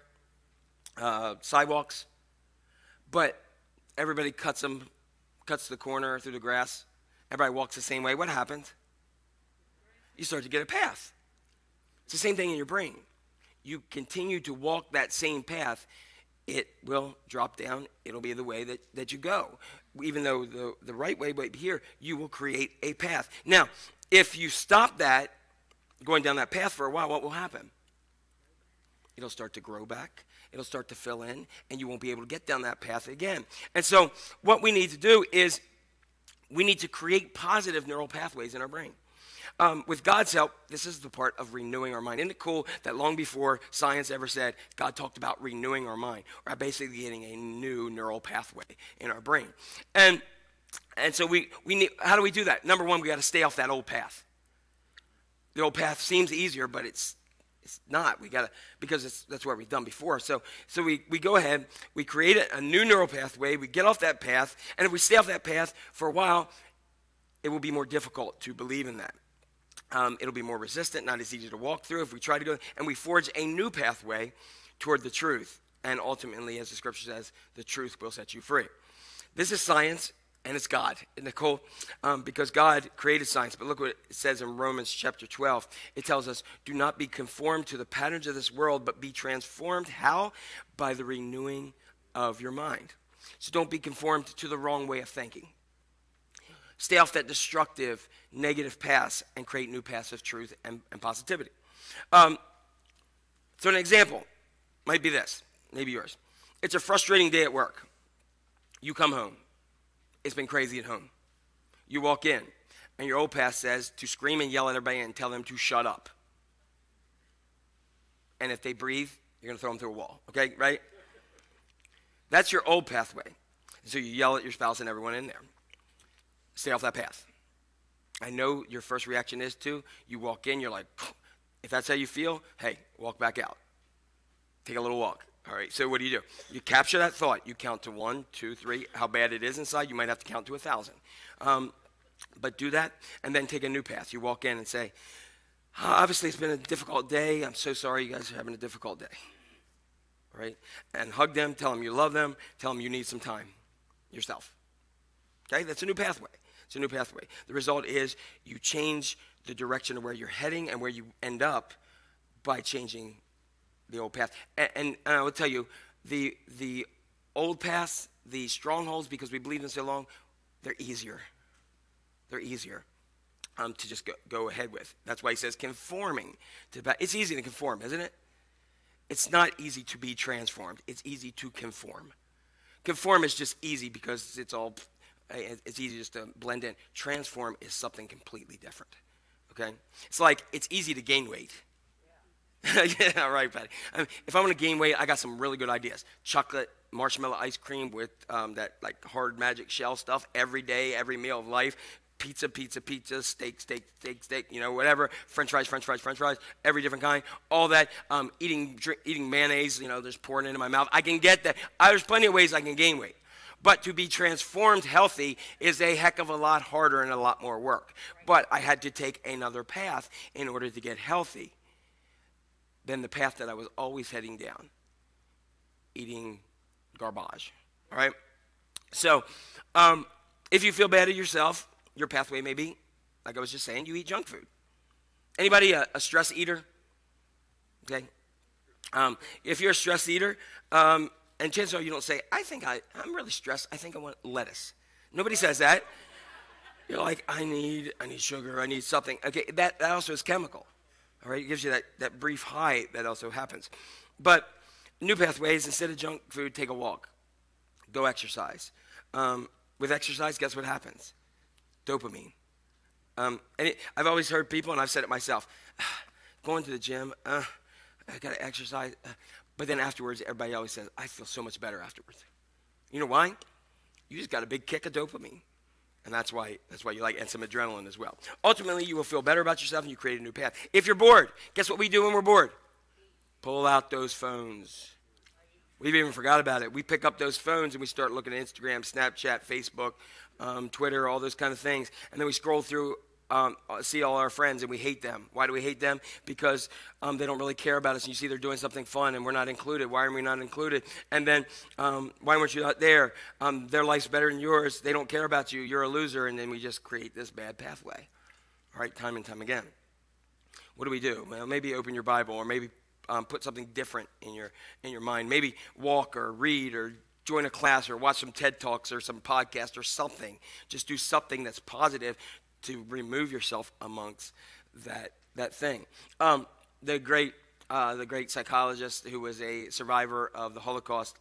sidewalks, but everybody cuts the corner through the grass. Everybody walks the same way. What happens? You start to get a path. It's the same thing in your brain. You continue to walk that same path, it will drop down. It'll be the way that you go. Even though the right way might be here, you will create a path. Now, if you stop that, going down that path for a while, what will happen? It'll start to grow back. It'll start to fill in, and you won't be able to get down that path again. And so what we need to do is we need to create positive neural pathways in our brain. With God's help, this is the part of renewing our mind. Isn't it cool that long before science ever said, God talked about renewing our mind, or basically getting a new neural pathway in our brain. And so we need, how do we do that? Number one, we got to stay off that old path. The old path seems easier, but it's not. We got to, because that's what we've done before. So we go ahead, we create a new neural pathway, we get off that path, and if we stay off that path for a while, it will be more difficult to believe in that. It'll be more resistant, not as easy to walk through if we try to go, and we forge a new pathway toward the truth. And ultimately, as the scripture says, the truth will set you free. This is science, and it's God. Isn't it cool? Because God created science. But look what it says in Romans chapter 12. It tells us, do not be conformed to the patterns of this world, but be transformed. How? By the renewing of your mind. So don't be conformed to the wrong way of thinking. Stay off that destructive, negative paths and create new paths of truth and positivity. So an example might be this, maybe yours. It's a frustrating day at work. You come home. It's been crazy at home. You walk in, and your old path says to scream and yell at everybody and tell them to shut up. And if they breathe, you're going to throw them through a wall, okay, right? That's your old pathway. So you yell at your spouse and everyone in there. Stay off that path. I know your first reaction is to, you walk in, you're like, if that's how you feel, hey, walk back out. Take a little walk. All right, so what do? You capture that thought. You count to 1, 2, 3, how bad it is inside. You might have to count to 1,000. But do that, and then take a new path. You walk in and say, obviously it's been a difficult day. I'm so sorry you guys are having a difficult day. All right? And hug them, tell them you love them, tell them you need some time yourself. Okay, that's a new pathway. It's a new pathway. The result is you change the direction of where you're heading and where you end up by changing the old path. And I will tell you, the old paths, the strongholds, because we believe them so long, they're easier. They're easier to just go ahead with. That's why he says conforming to that. It's easy to conform, isn't it? It's not easy to be transformed. It's easy to conform. Conform is just easy because it's easy just to blend in. Transform is something completely different, okay? It's like it's easy to gain weight. Yeah, right, Patty. If I want to gain weight, I got some really good ideas. Chocolate, marshmallow ice cream with that like hard magic shell stuff every day, every meal of life. Pizza, steak, whatever. French fries, every different kind. All that. Eating mayonnaise, just pouring it into my mouth. I can get that. There's plenty of ways I can gain weight. But to be transformed healthy is a heck of a lot harder and a lot more work. But I had to take another path in order to get healthy than the path that I was always heading down, eating garbage. All right? So if you feel bad at yourself, your pathway may be, like I was just saying, you eat junk food. Anybody a stress eater? Okay. If you're a stress eater, and chances are you don't say, I'm really stressed. I think I want lettuce. Nobody says that. You're like, I need sugar. I need something. Okay, that also is chemical. All right, it gives you that brief high that also happens. But new pathways, instead of junk food, take a walk. Go exercise. With exercise, guess what happens? Dopamine. I've always heard people, and I've said it myself, going to the gym, I got to exercise. But then afterwards, everybody always says, I feel so much better afterwards. You know why? You just got a big kick of dopamine. And that's why you like, and some adrenaline as well. Ultimately, you will feel better about yourself and you create a new path. If you're bored, guess what we do when we're bored? Pull out those phones. We've even forgot about it. We pick up those phones and we start looking at Instagram, Snapchat, Facebook, Twitter, all those kind of things. And then we scroll through, see all our friends, and we hate them. Why do we hate them? Because they don't really care about us. And you see they're doing something fun and we're not included. Why are we not included? And then why weren't you out there? Their life's better than yours. They don't care about you. You're a loser. And then we just create this bad pathway. All right, time and time again. What do we do? Well, maybe open your Bible, or maybe put something different in your mind. Maybe walk or read or join a class or watch some TED Talks or some podcast or something. Just do something that's positive to remove yourself amongst that thing. The great psychologist who was a survivor of the Holocaust,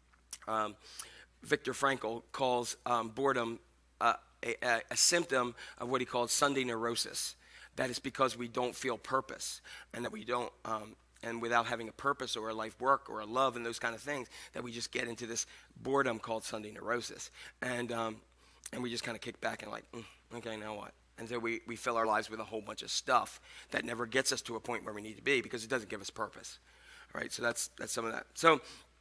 Viktor Frankl, calls boredom a symptom of what he called Sunday neurosis. That is because we don't feel purpose, and that we don't, and without having a purpose or a life work or a love and those kind of things, that we just get into this boredom called Sunday neurosis. And we just kind of kick back and like, okay, now what? And so we fill our lives with a whole bunch of stuff that never gets us to a point where we need to be because it doesn't give us purpose. All right, so that's some of that. So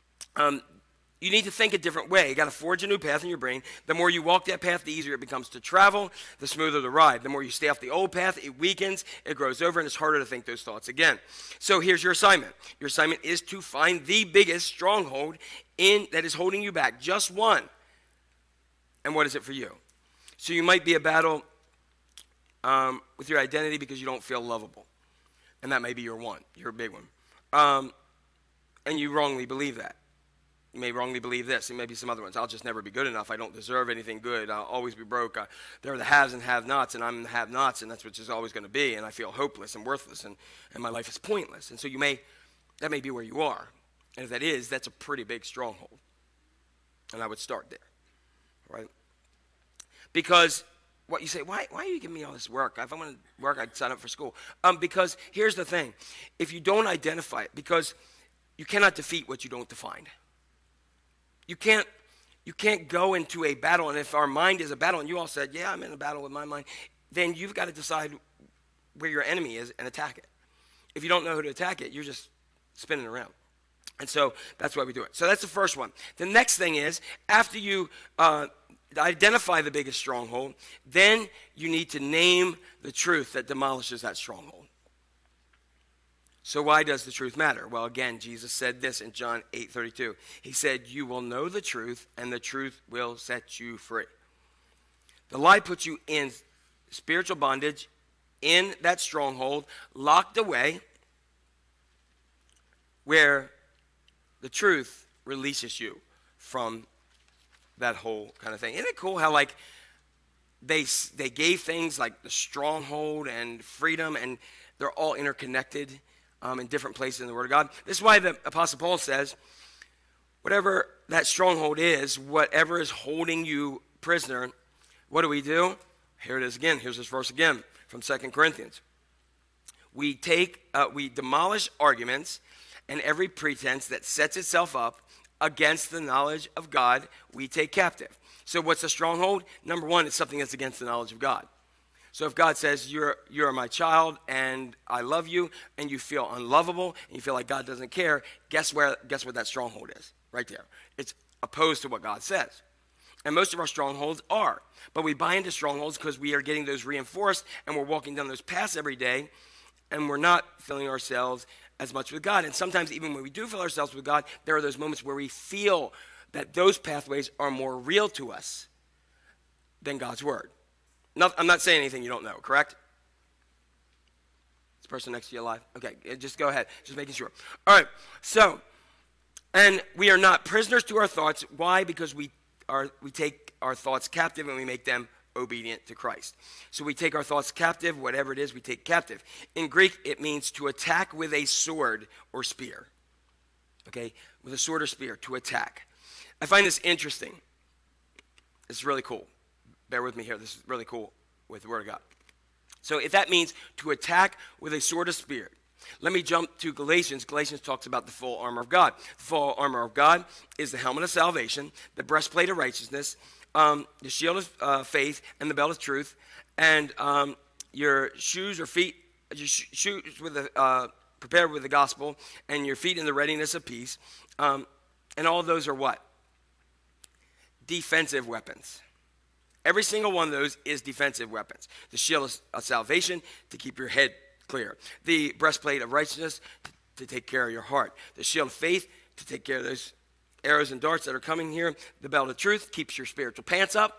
you need to think a different way. You got to forge a new path in your brain. The more you walk that path, the easier it becomes to travel, the smoother the ride. The more you stay off the old path, it weakens, it grows over, and it's harder to think those thoughts again. So here's your assignment. Your assignment is to find the biggest stronghold that is holding you back, just one. And what is it for you? So you might be a battle with your identity because you don't feel lovable. And that may be your big one. And you wrongly believe that. You may wrongly believe this, and maybe some other ones. I'll just never be good enough. I don't deserve anything good. I'll always be broke. There are the haves and have-nots, and I'm the have-nots, and that's what it's always going to be. And I feel hopeless and worthless, and my life is pointless. And so that may be where you are. And if that is, that's a pretty big stronghold. And I would start there, right? Because what you say, why are you giving me all this work? If I want to work, I'd sign up for school. Because here's the thing. If you don't identify it, because you cannot defeat what you don't define. You can't go into a battle, and if our mind is a battle, and you all said, yeah, I'm in a battle with my mind, then you've got to decide where your enemy is and attack it. If you don't know who to attack it, you're just spinning around. And so that's why we do it. So that's the first one. The next thing is, after you identify the biggest stronghold, then you need to name the truth that demolishes that stronghold. So why does the truth matter? Well, again, Jesus said this in John 8:32. He said, you will know the truth, and the truth will set you free. The lie puts you in spiritual bondage, in that stronghold, locked away, where the truth releases you from that whole kind of thing. Isn't it cool how, like, they gave things like the stronghold and freedom, and they're all interconnected in different places in the Word of God. This is why the Apostle Paul says, whatever that stronghold is, whatever is holding you prisoner, what do we do? Here it is again. Here's this verse again from 2 Corinthians. We demolish arguments and every pretense that sets itself up against the knowledge of God, we take captive. So what's a stronghold? Number one, it's something that's against the knowledge of God. So if God says, you're my child and I love you, and you feel unlovable and you feel like God doesn't care, guess what that stronghold is? Right there. It's opposed to what God says. And most of our strongholds are. But we buy into strongholds because we are getting those reinforced, and we're walking down those paths every day, and we're not filling ourselves as much with God. And sometimes even when we do fill ourselves with God, there are those moments where we feel that those pathways are more real to us than God's word. I'm not saying anything you don't know, correct? Is the person next to you alive? Okay, just go ahead. Just making sure. All right, so, and we are not prisoners to our thoughts. Why? Because we take our thoughts captive and we make them obedient to Christ. So we take our thoughts captive, whatever it is, we take captive. In Greek, it means to attack with a sword or spear. Okay, with a sword or spear, to attack. I find this interesting. It's really cool. Bear with me here. This is really cool with the Word of God. So if that means to attack with a sword of spirit, let me jump to Galatians. Galatians talks about the full armor of God. The full armor of God is the helmet of salvation, the breastplate of righteousness, the shield of faith, and the belt of truth, and your shoes or feet, your shoes with prepared with the gospel, and your feet in the readiness of peace. And all of those are what? Defensive weapons. Every single one of those is defensive weapons. The shield of salvation to keep your head clear. The breastplate of righteousness to take care of your heart. The shield of faith to take care of those arrows and darts that are coming here. The belt of truth keeps your spiritual pants up.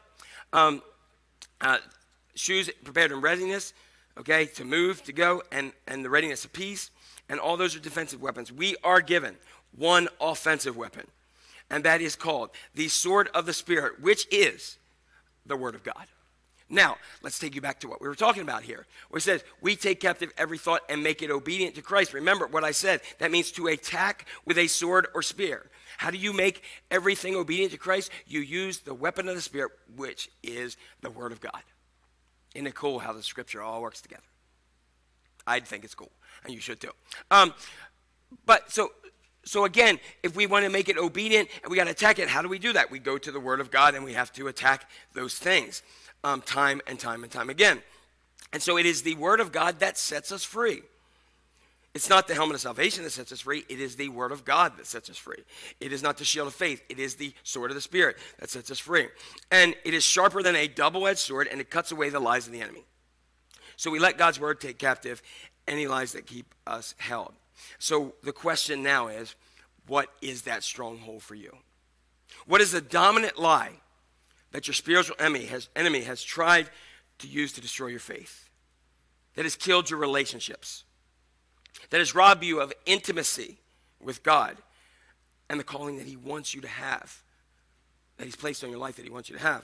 Shoes prepared in readiness, okay, to move, to go, and the readiness of peace. And all those are defensive weapons. We are given one offensive weapon, and that is called the sword of the Spirit, which is the Word of God. Now, let's take you back to what we were talking about here, where it says, we take captive every thought and make it obedient to Christ. Remember what I said. That means to attack with a sword or spear. How do you make everything obedient to Christ? You use the weapon of the Spirit, which is the Word of God. Isn't it cool how the Scripture all works together? I think it's cool, and you should too. But so again, if we want to make it obedient and we got to attack it, how do we do that? We go to the Word of God and we have to attack those things time and time and time again. And so it is the Word of God that sets us free. It's not the helmet of salvation that sets us free. It is the Word of God that sets us free. It is not the shield of faith. It is the sword of the Spirit that sets us free. And it is sharper than a double-edged sword, and it cuts away the lies of the enemy. So we let God's Word take captive any lies that keep us held. So the question now is, what is that stronghold for you? What is the dominant lie that your spiritual enemy has tried to use to destroy your faith? That has killed your relationships? That has robbed you of intimacy with God and the calling that He wants you to have, that He's placed on your life that He wants you to have?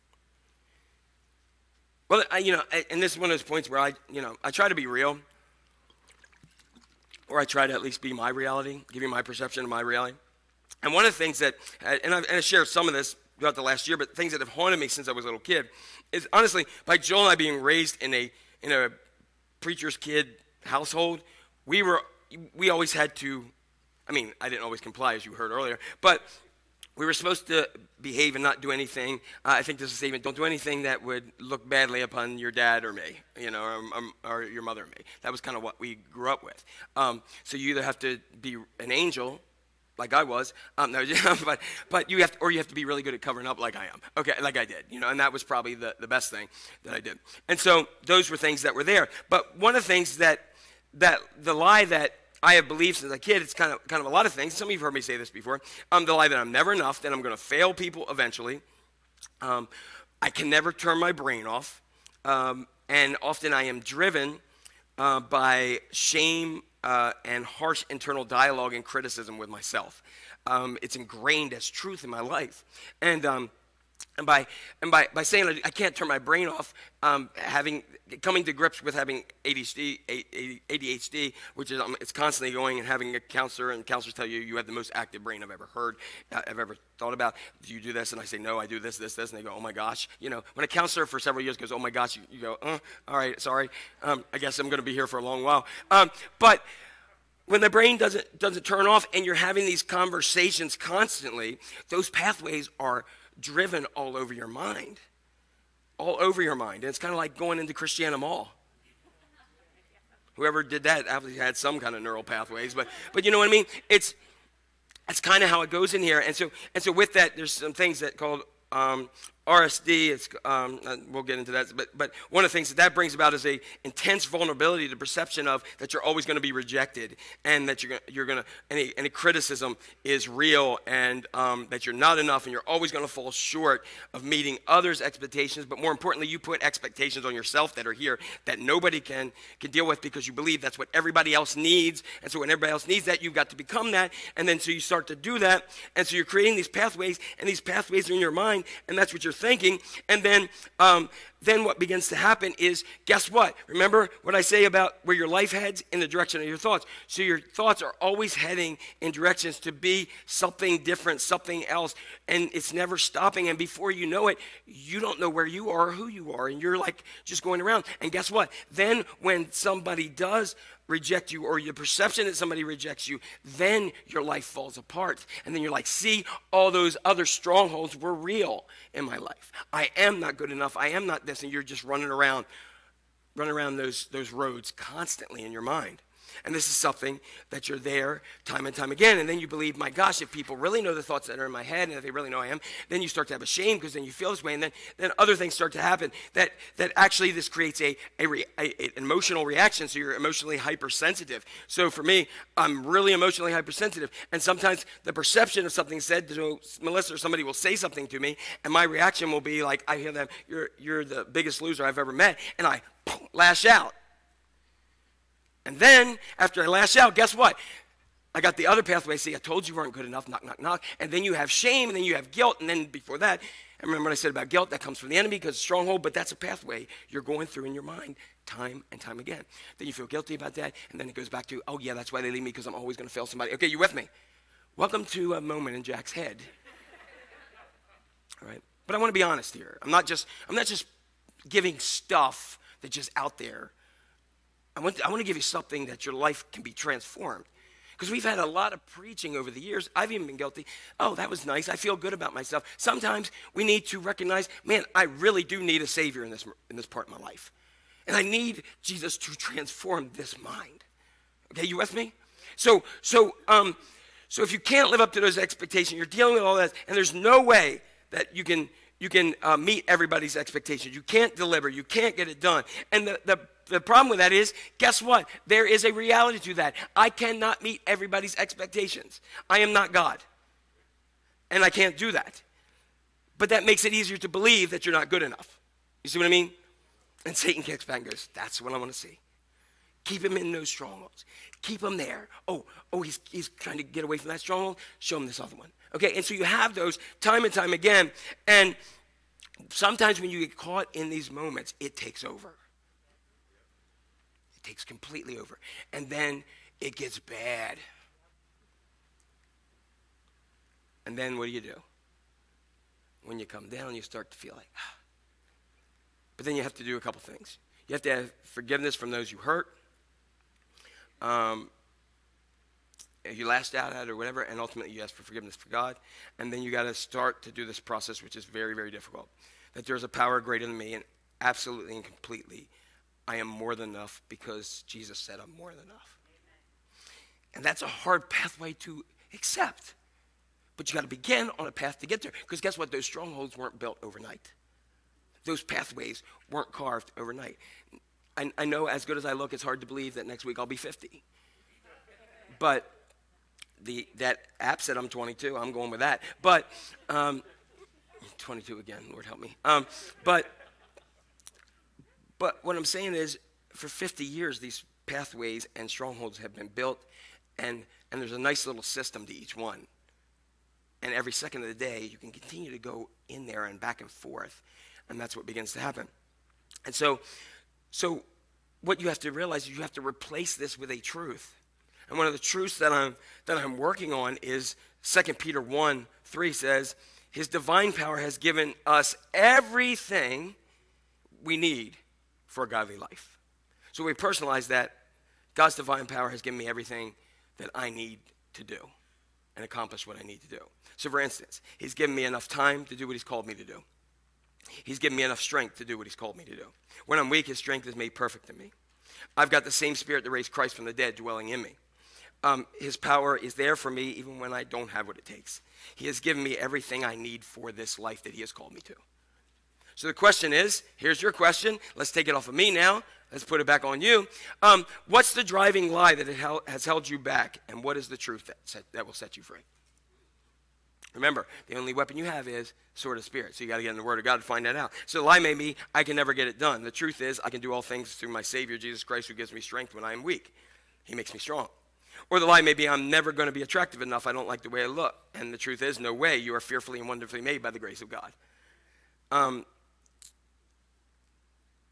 Well, and this is one of those points where I try to be real. Or I try to at least be my reality, give you my perception of my reality. And one of the things that, and I've shared some of this throughout the last year, but things that have haunted me since I was a little kid, is honestly, by Joel and I being raised in a preacher's kid household, we always had to, I didn't always comply, as you heard earlier, but we were supposed to behave and not do anything. I think there's a statement, don't do anything that would look badly upon your dad or me, or your mother or me. That was kind of what we grew up with. So you either have to be an angel, like I was, but you have to be really good at covering up like I am. Okay, like I did, and that was probably the best thing that I did. And so those were things that were there. But one of the things that the lie that I have believed since a kid, it's kind of a lot of things. Some of you have heard me say this before. The lie that I'm never enough, that I'm going to fail people eventually. I can never turn my brain off. And often I am driven by shame and harsh internal dialogue and criticism with myself. It's ingrained as truth in my life. And by saying I can't turn my brain off, coming to grips with having ADHD, which is it's constantly going, and having a counselor, and counselors tell you have the most active brain I've ever heard, I've ever thought about. Do you do this? And I say, no, I do this, and they go, oh my gosh. When a counselor for several years goes, oh my gosh, you go, all right, sorry. I guess I'm going to be here for a long while. But when the brain doesn't turn off and you're having these conversations constantly, those pathways are driven all over your mind. All over your mind. And it's kind of like going into Christiana Mall. Whoever did that obviously had some kind of neural pathways, but you know what I mean? That's kind of how it goes in here. And so with that, there's some things that called RSD. It's we'll get into that, but one of the things that brings about is a intense vulnerability to perception of that you're always going to be rejected, and that you're going to any criticism is real, and that you're not enough, and you're always going to fall short of meeting others' expectations. But more importantly, you put expectations on yourself that are here that nobody can deal with, because you believe that's what everybody else needs, and so when everybody else needs that, you've got to become that, and then so you start to do that, and so you're creating these pathways, and these pathways are in your mind, and that's what you're thinking. And then then what begins to happen is, guess what? Remember what I say about where your life heads? In the direction of your thoughts. So your thoughts are always heading in directions to be something different, something else, and it's never stopping. And before you know it, you don't know where you are or who you are, and you're like just going around. And guess what? Then when somebody does reject you, or your perception that somebody rejects you, then your life falls apart. And then you're like, see, all those other strongholds were real in my life. I am not good enough. I am not this. And you're just running around those roads constantly in your mind. And this is something that you're there time and time again. And then you believe, my gosh, if people really know the thoughts that are in my head and if they really know I am, then you start to have a shame because then you feel this way. And then other things start to happen that actually this creates an emotional reaction. So you're emotionally hypersensitive. So for me, I'm really emotionally hypersensitive. And sometimes the perception of something said to Melissa or somebody will say something to me. And my reaction will be like, I hear them, you're the biggest loser I've ever met. And I lash out. And then, after I lash out, guess what? I got the other pathway. See, I told you weren't good enough, knock, knock, knock. And then you have shame, and then you have guilt. And then before that, and remember what I said about guilt? That comes from the enemy because it's a stronghold, but that's a pathway you're going through in your mind time and time again. Then you feel guilty about that, and then it goes back to, oh, yeah, that's why they leave me because I'm always going to fail somebody. Okay, you with me? Welcome to a moment in Jack's head. All right? But I want to be honest here. I'm not just giving stuff that's just out there. I want to give you something that your life can be transformed. Because we've had a lot of preaching over the years. I've even been guilty. Oh, that was nice. I feel good about myself. Sometimes we need to recognize, man, I really do need a Savior in this part of my life. And I need Jesus to transform this mind. Okay, you with me? So if you can't live up to those expectations, you're dealing with all that, and there's no way that you can meet everybody's expectations. You can't deliver. You can't get it done. And the problem with that is, guess what? There is a reality to that. I cannot meet everybody's expectations. I am not God. And I can't do that. But that makes it easier to believe that you're not good enough. You see what I mean? And Satan kicks back and goes, that's what I want to see. Keep him in those strongholds. Keep him there. Oh, he's trying to get away from that stronghold. Show him this other one. Okay, and so you have those time and time again. And sometimes when you get caught in these moments, it takes over. It takes completely over. And then it gets bad. And then what do? When you come down, you start to feel like, ah. But then you have to do a couple things. You have to have forgiveness from those you hurt. You lashed out at it or whatever, and ultimately you ask for forgiveness for God. And then you got to start to do this process, which is very, very difficult. That there's a power greater than me, and absolutely and completely I am more than enough because Jesus said I'm more than enough. And that's a hard pathway to accept. But you got to begin on a path to get there. Because guess what? Those strongholds weren't built overnight. Those pathways weren't carved overnight. I know as good as I look, it's hard to believe that next week I'll be 50. But that app said I'm 22. I'm going with that. But 22 again, Lord help me. But what I'm saying is, for 50 years, these pathways and strongholds have been built, and there's a nice little system to each one. And every second of the day, you can continue to go in there and back and forth, and that's what begins to happen. And so what you have to realize is you have to replace this with a truth. And one of the truths that I'm working on is 2 Peter 1:3 says, his divine power has given us everything we need for a godly life. So we personalize that. God's divine power has given me everything that I need to do and accomplish what I need to do. So for instance, he's given me enough time to do what he's called me to do. He's given me enough strength to do what he's called me to do. When I'm weak, his strength is made perfect in me. I've got the same spirit that raised Christ from the dead dwelling in me. His power is there for me even when I don't have what it takes. He has given me everything I need for this life that he has called me to. So the question is, here's your question. Let's take it off of me now. Let's put it back on you. What's the driving lie that has held you back, and what is the truth that will set you free? Remember, the only weapon you have is sword of spirit. So you got to get in the Word of God to find that out. So the lie may be, I can never get it done. The truth is, I can do all things through my Savior, Jesus Christ, who gives me strength when I am weak. He makes me strong. Or the lie may be, I'm never going to be attractive enough. I don't like the way I look. And the truth is, no way. You are fearfully and wonderfully made by the grace of God.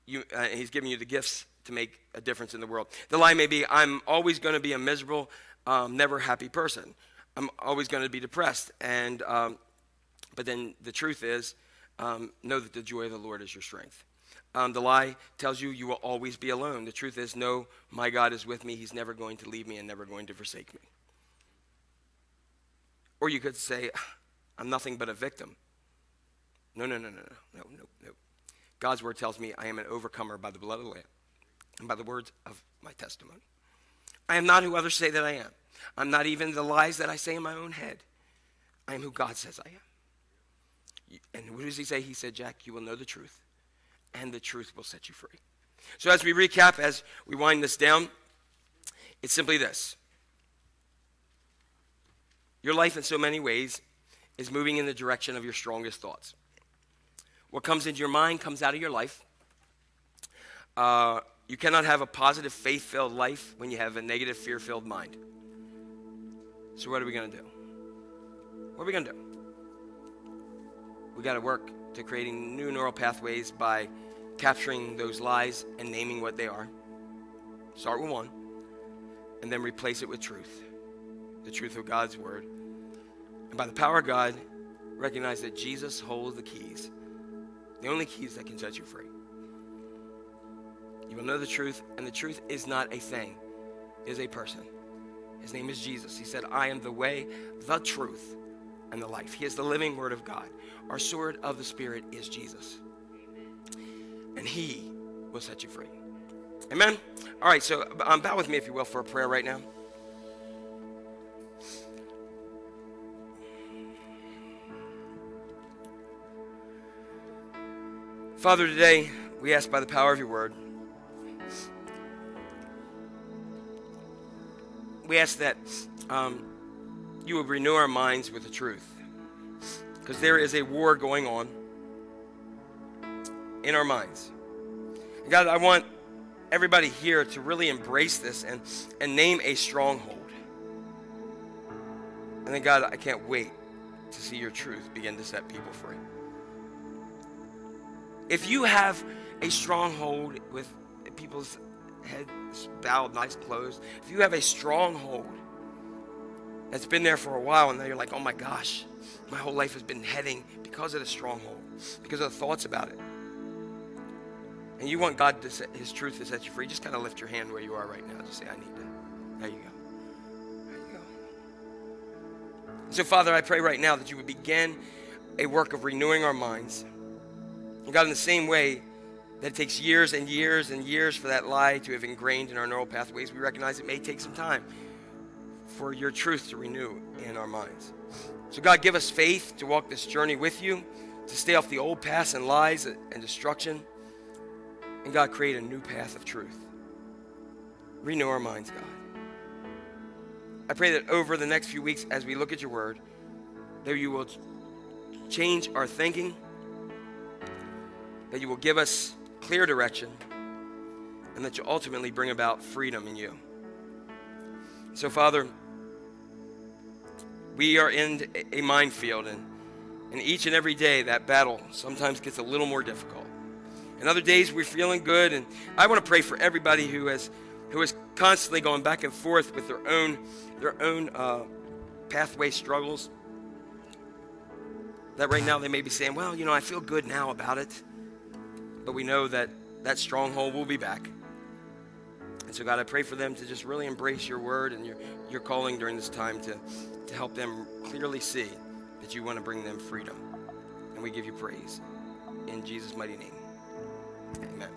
he's giving you the gifts to make a difference in the world. The lie may be, I'm always going to be a miserable, never happy person. I'm always going to be depressed. And but then the truth is, know that the joy of the Lord is your strength. The lie tells you you will always be alone. The truth is, no, my God is with me. He's never going to leave me and never going to forsake me. Or you could say, I'm nothing but a victim. No. God's word tells me I am an overcomer by the blood of the Lamb and by the words of my testimony. I am not who others say that I am. I'm not even the lies that I say in my own head. I am who God says I am. And what does he say? He said, Jack, you will know the truth, and the truth will set you free. So as we recap, as we wind this down, it's simply this. Your life in so many ways is moving in the direction of your strongest thoughts. What comes into your mind comes out of your life. You cannot have a positive, faith-filled life when you have a negative, fear-filled mind. So what are we going to do? What are we going to do? We got to work to creating new neural pathways by capturing those lies and naming what they are. Start with one, and then replace it with truth, the truth of God's word. And by the power of God, recognize that Jesus holds the keys, the only keys that can set you free. You will know the truth, and the truth is not a thing, it is a person. His name is Jesus. He said, I am the way, the truth, and the life. He is the living word of God. Our sword of the Spirit is Jesus. And he will set you free. Amen? All right, so bow with me, if you will, for a prayer right now. Father, today we ask by the power of your word, we ask that you would renew our minds with the truth, because there is a war going on in our minds. And God, I want everybody here to really embrace this and name a stronghold. And then God, I can't wait to see your truth begin to set people free. If you have a stronghold with people's heads bowed, eyes closed, if you have a stronghold that's been there for a while and now you're like, oh my gosh, my whole life has been heading because of the stronghold, because of the thoughts about it, and you want God to set his truth to set you free, just kind of lift your hand where you are right now. Just say, I need that. There you go. There you go. So Father, I pray right now that you would begin a work of renewing our minds. And God, in the same way that it takes years and years and years for that lie to have ingrained in our neural pathways, we recognize it may take some time for your truth to renew in our minds. So God, give us faith to walk this journey with you, to stay off the old paths and lies and destruction. And God, create a new path of truth. Renew our minds, God. I pray that over the next few weeks as we look at your word, that you will change our thinking, that you will give us clear direction, and that you'll ultimately bring about freedom in you. So, Father, we are in a minefield, and each and every day that battle sometimes gets a little more difficult. And other days we're feeling good, and I want to pray for everybody who is constantly going back and forth with their own pathway struggles. That right now they may be saying, well, I feel good now about it. But we know that that stronghold will be back. And so, God, I pray for them to just really embrace your word and your calling during this time to help them clearly see that you want to bring them freedom. And we give you praise. In Jesus' mighty name, amen.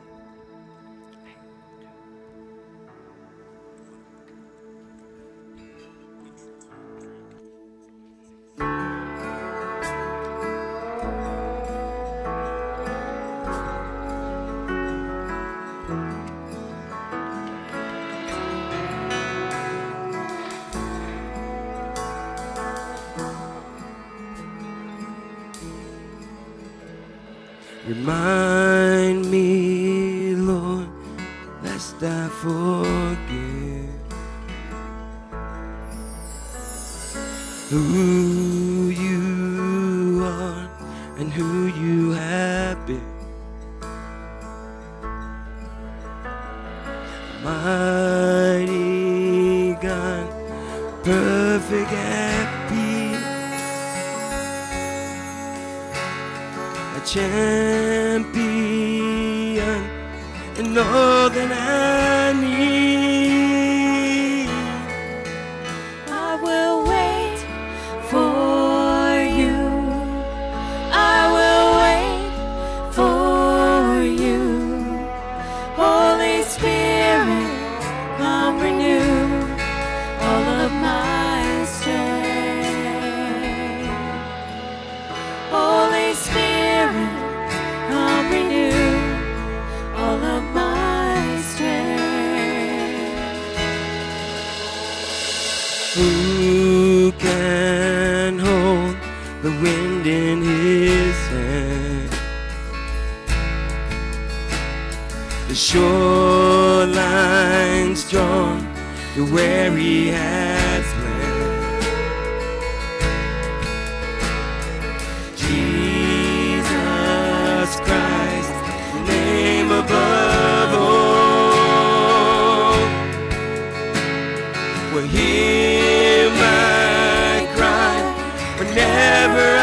Remind me, Lord, lest I forget who you are and who you have been. mighty God, perfect at peace, a champion in all that I need. I will wait for you. I will wait for you. Holy Spirit, come renew all of my strength. Holy Spirit, come renew all of my strength. Who can hold the wind in his hand? The shoreline's drawn to where he has planned. Jesus Christ, the name above all, will hear my cry whenever I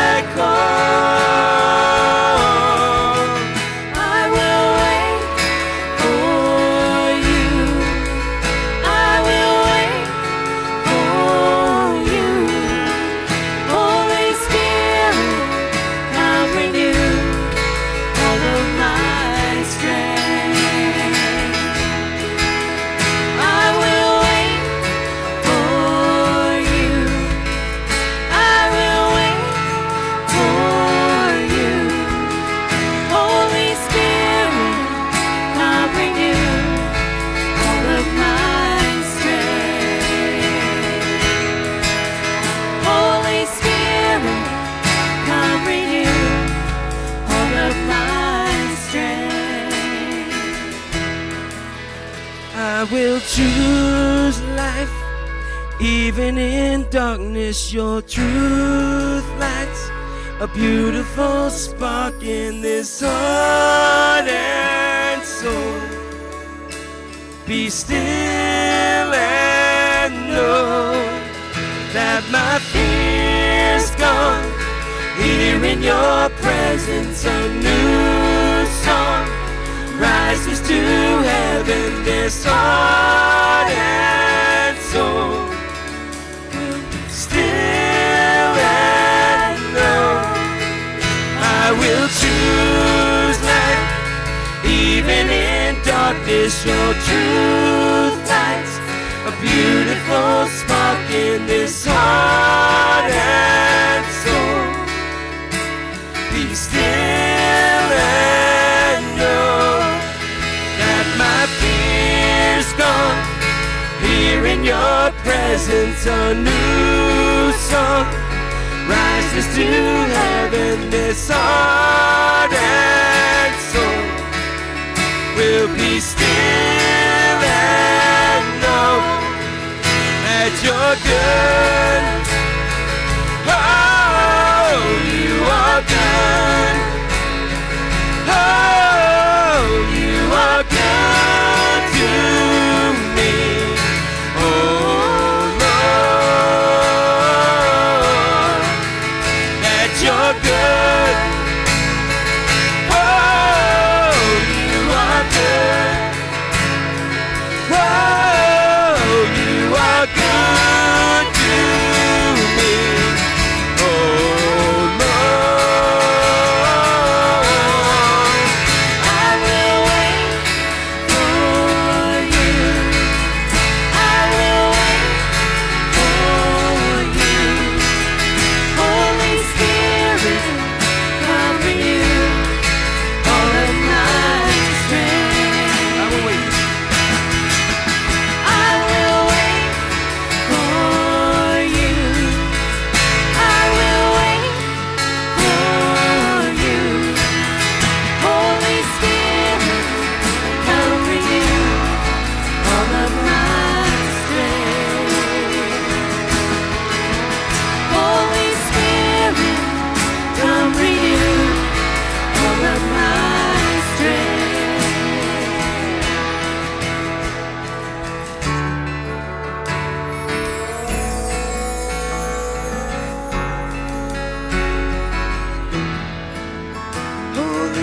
call. I will wait for you. I will wait for you. Holy Spirit, come renew all of my strength. I will wait for you. I will wait for you. Holy Spirit, come renew all of my strength. Holy Spirit, come renew all of my strength. I will choose life, even in darkness. Your truth lights a beautiful spark in this heart and soul. Be still and know that my fear's gone. Here in your presence, a new song rises to heaven. This heart and soul, still and know, I will choose life, even in darkness. Your truth lights a beautiful spark in this heart and soul. Be still and know that my fear's gone. Here in your presence, a new song rises to heaven. This heart and soul will be still and know that you're good. Oh, you are good. Oh, you are good to me. Oh, Lord, that you're good. Oh, you are good.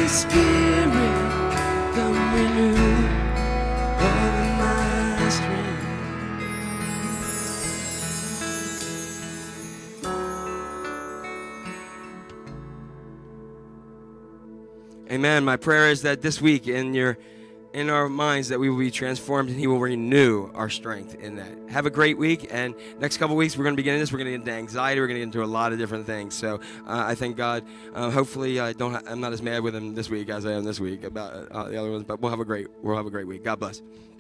Holy Spirit, come renew all of my strength. Amen. My prayer is that this week in our minds that we will be transformed and he will renew our strength in that. Have a great week, and next couple weeks we're going to be getting this. We're going to get into anxiety. We're going to get into a lot of different things. So I thank God. Hopefully I'm not as mad with him this week as I am this week about the other ones, but we'll have a great week. God bless.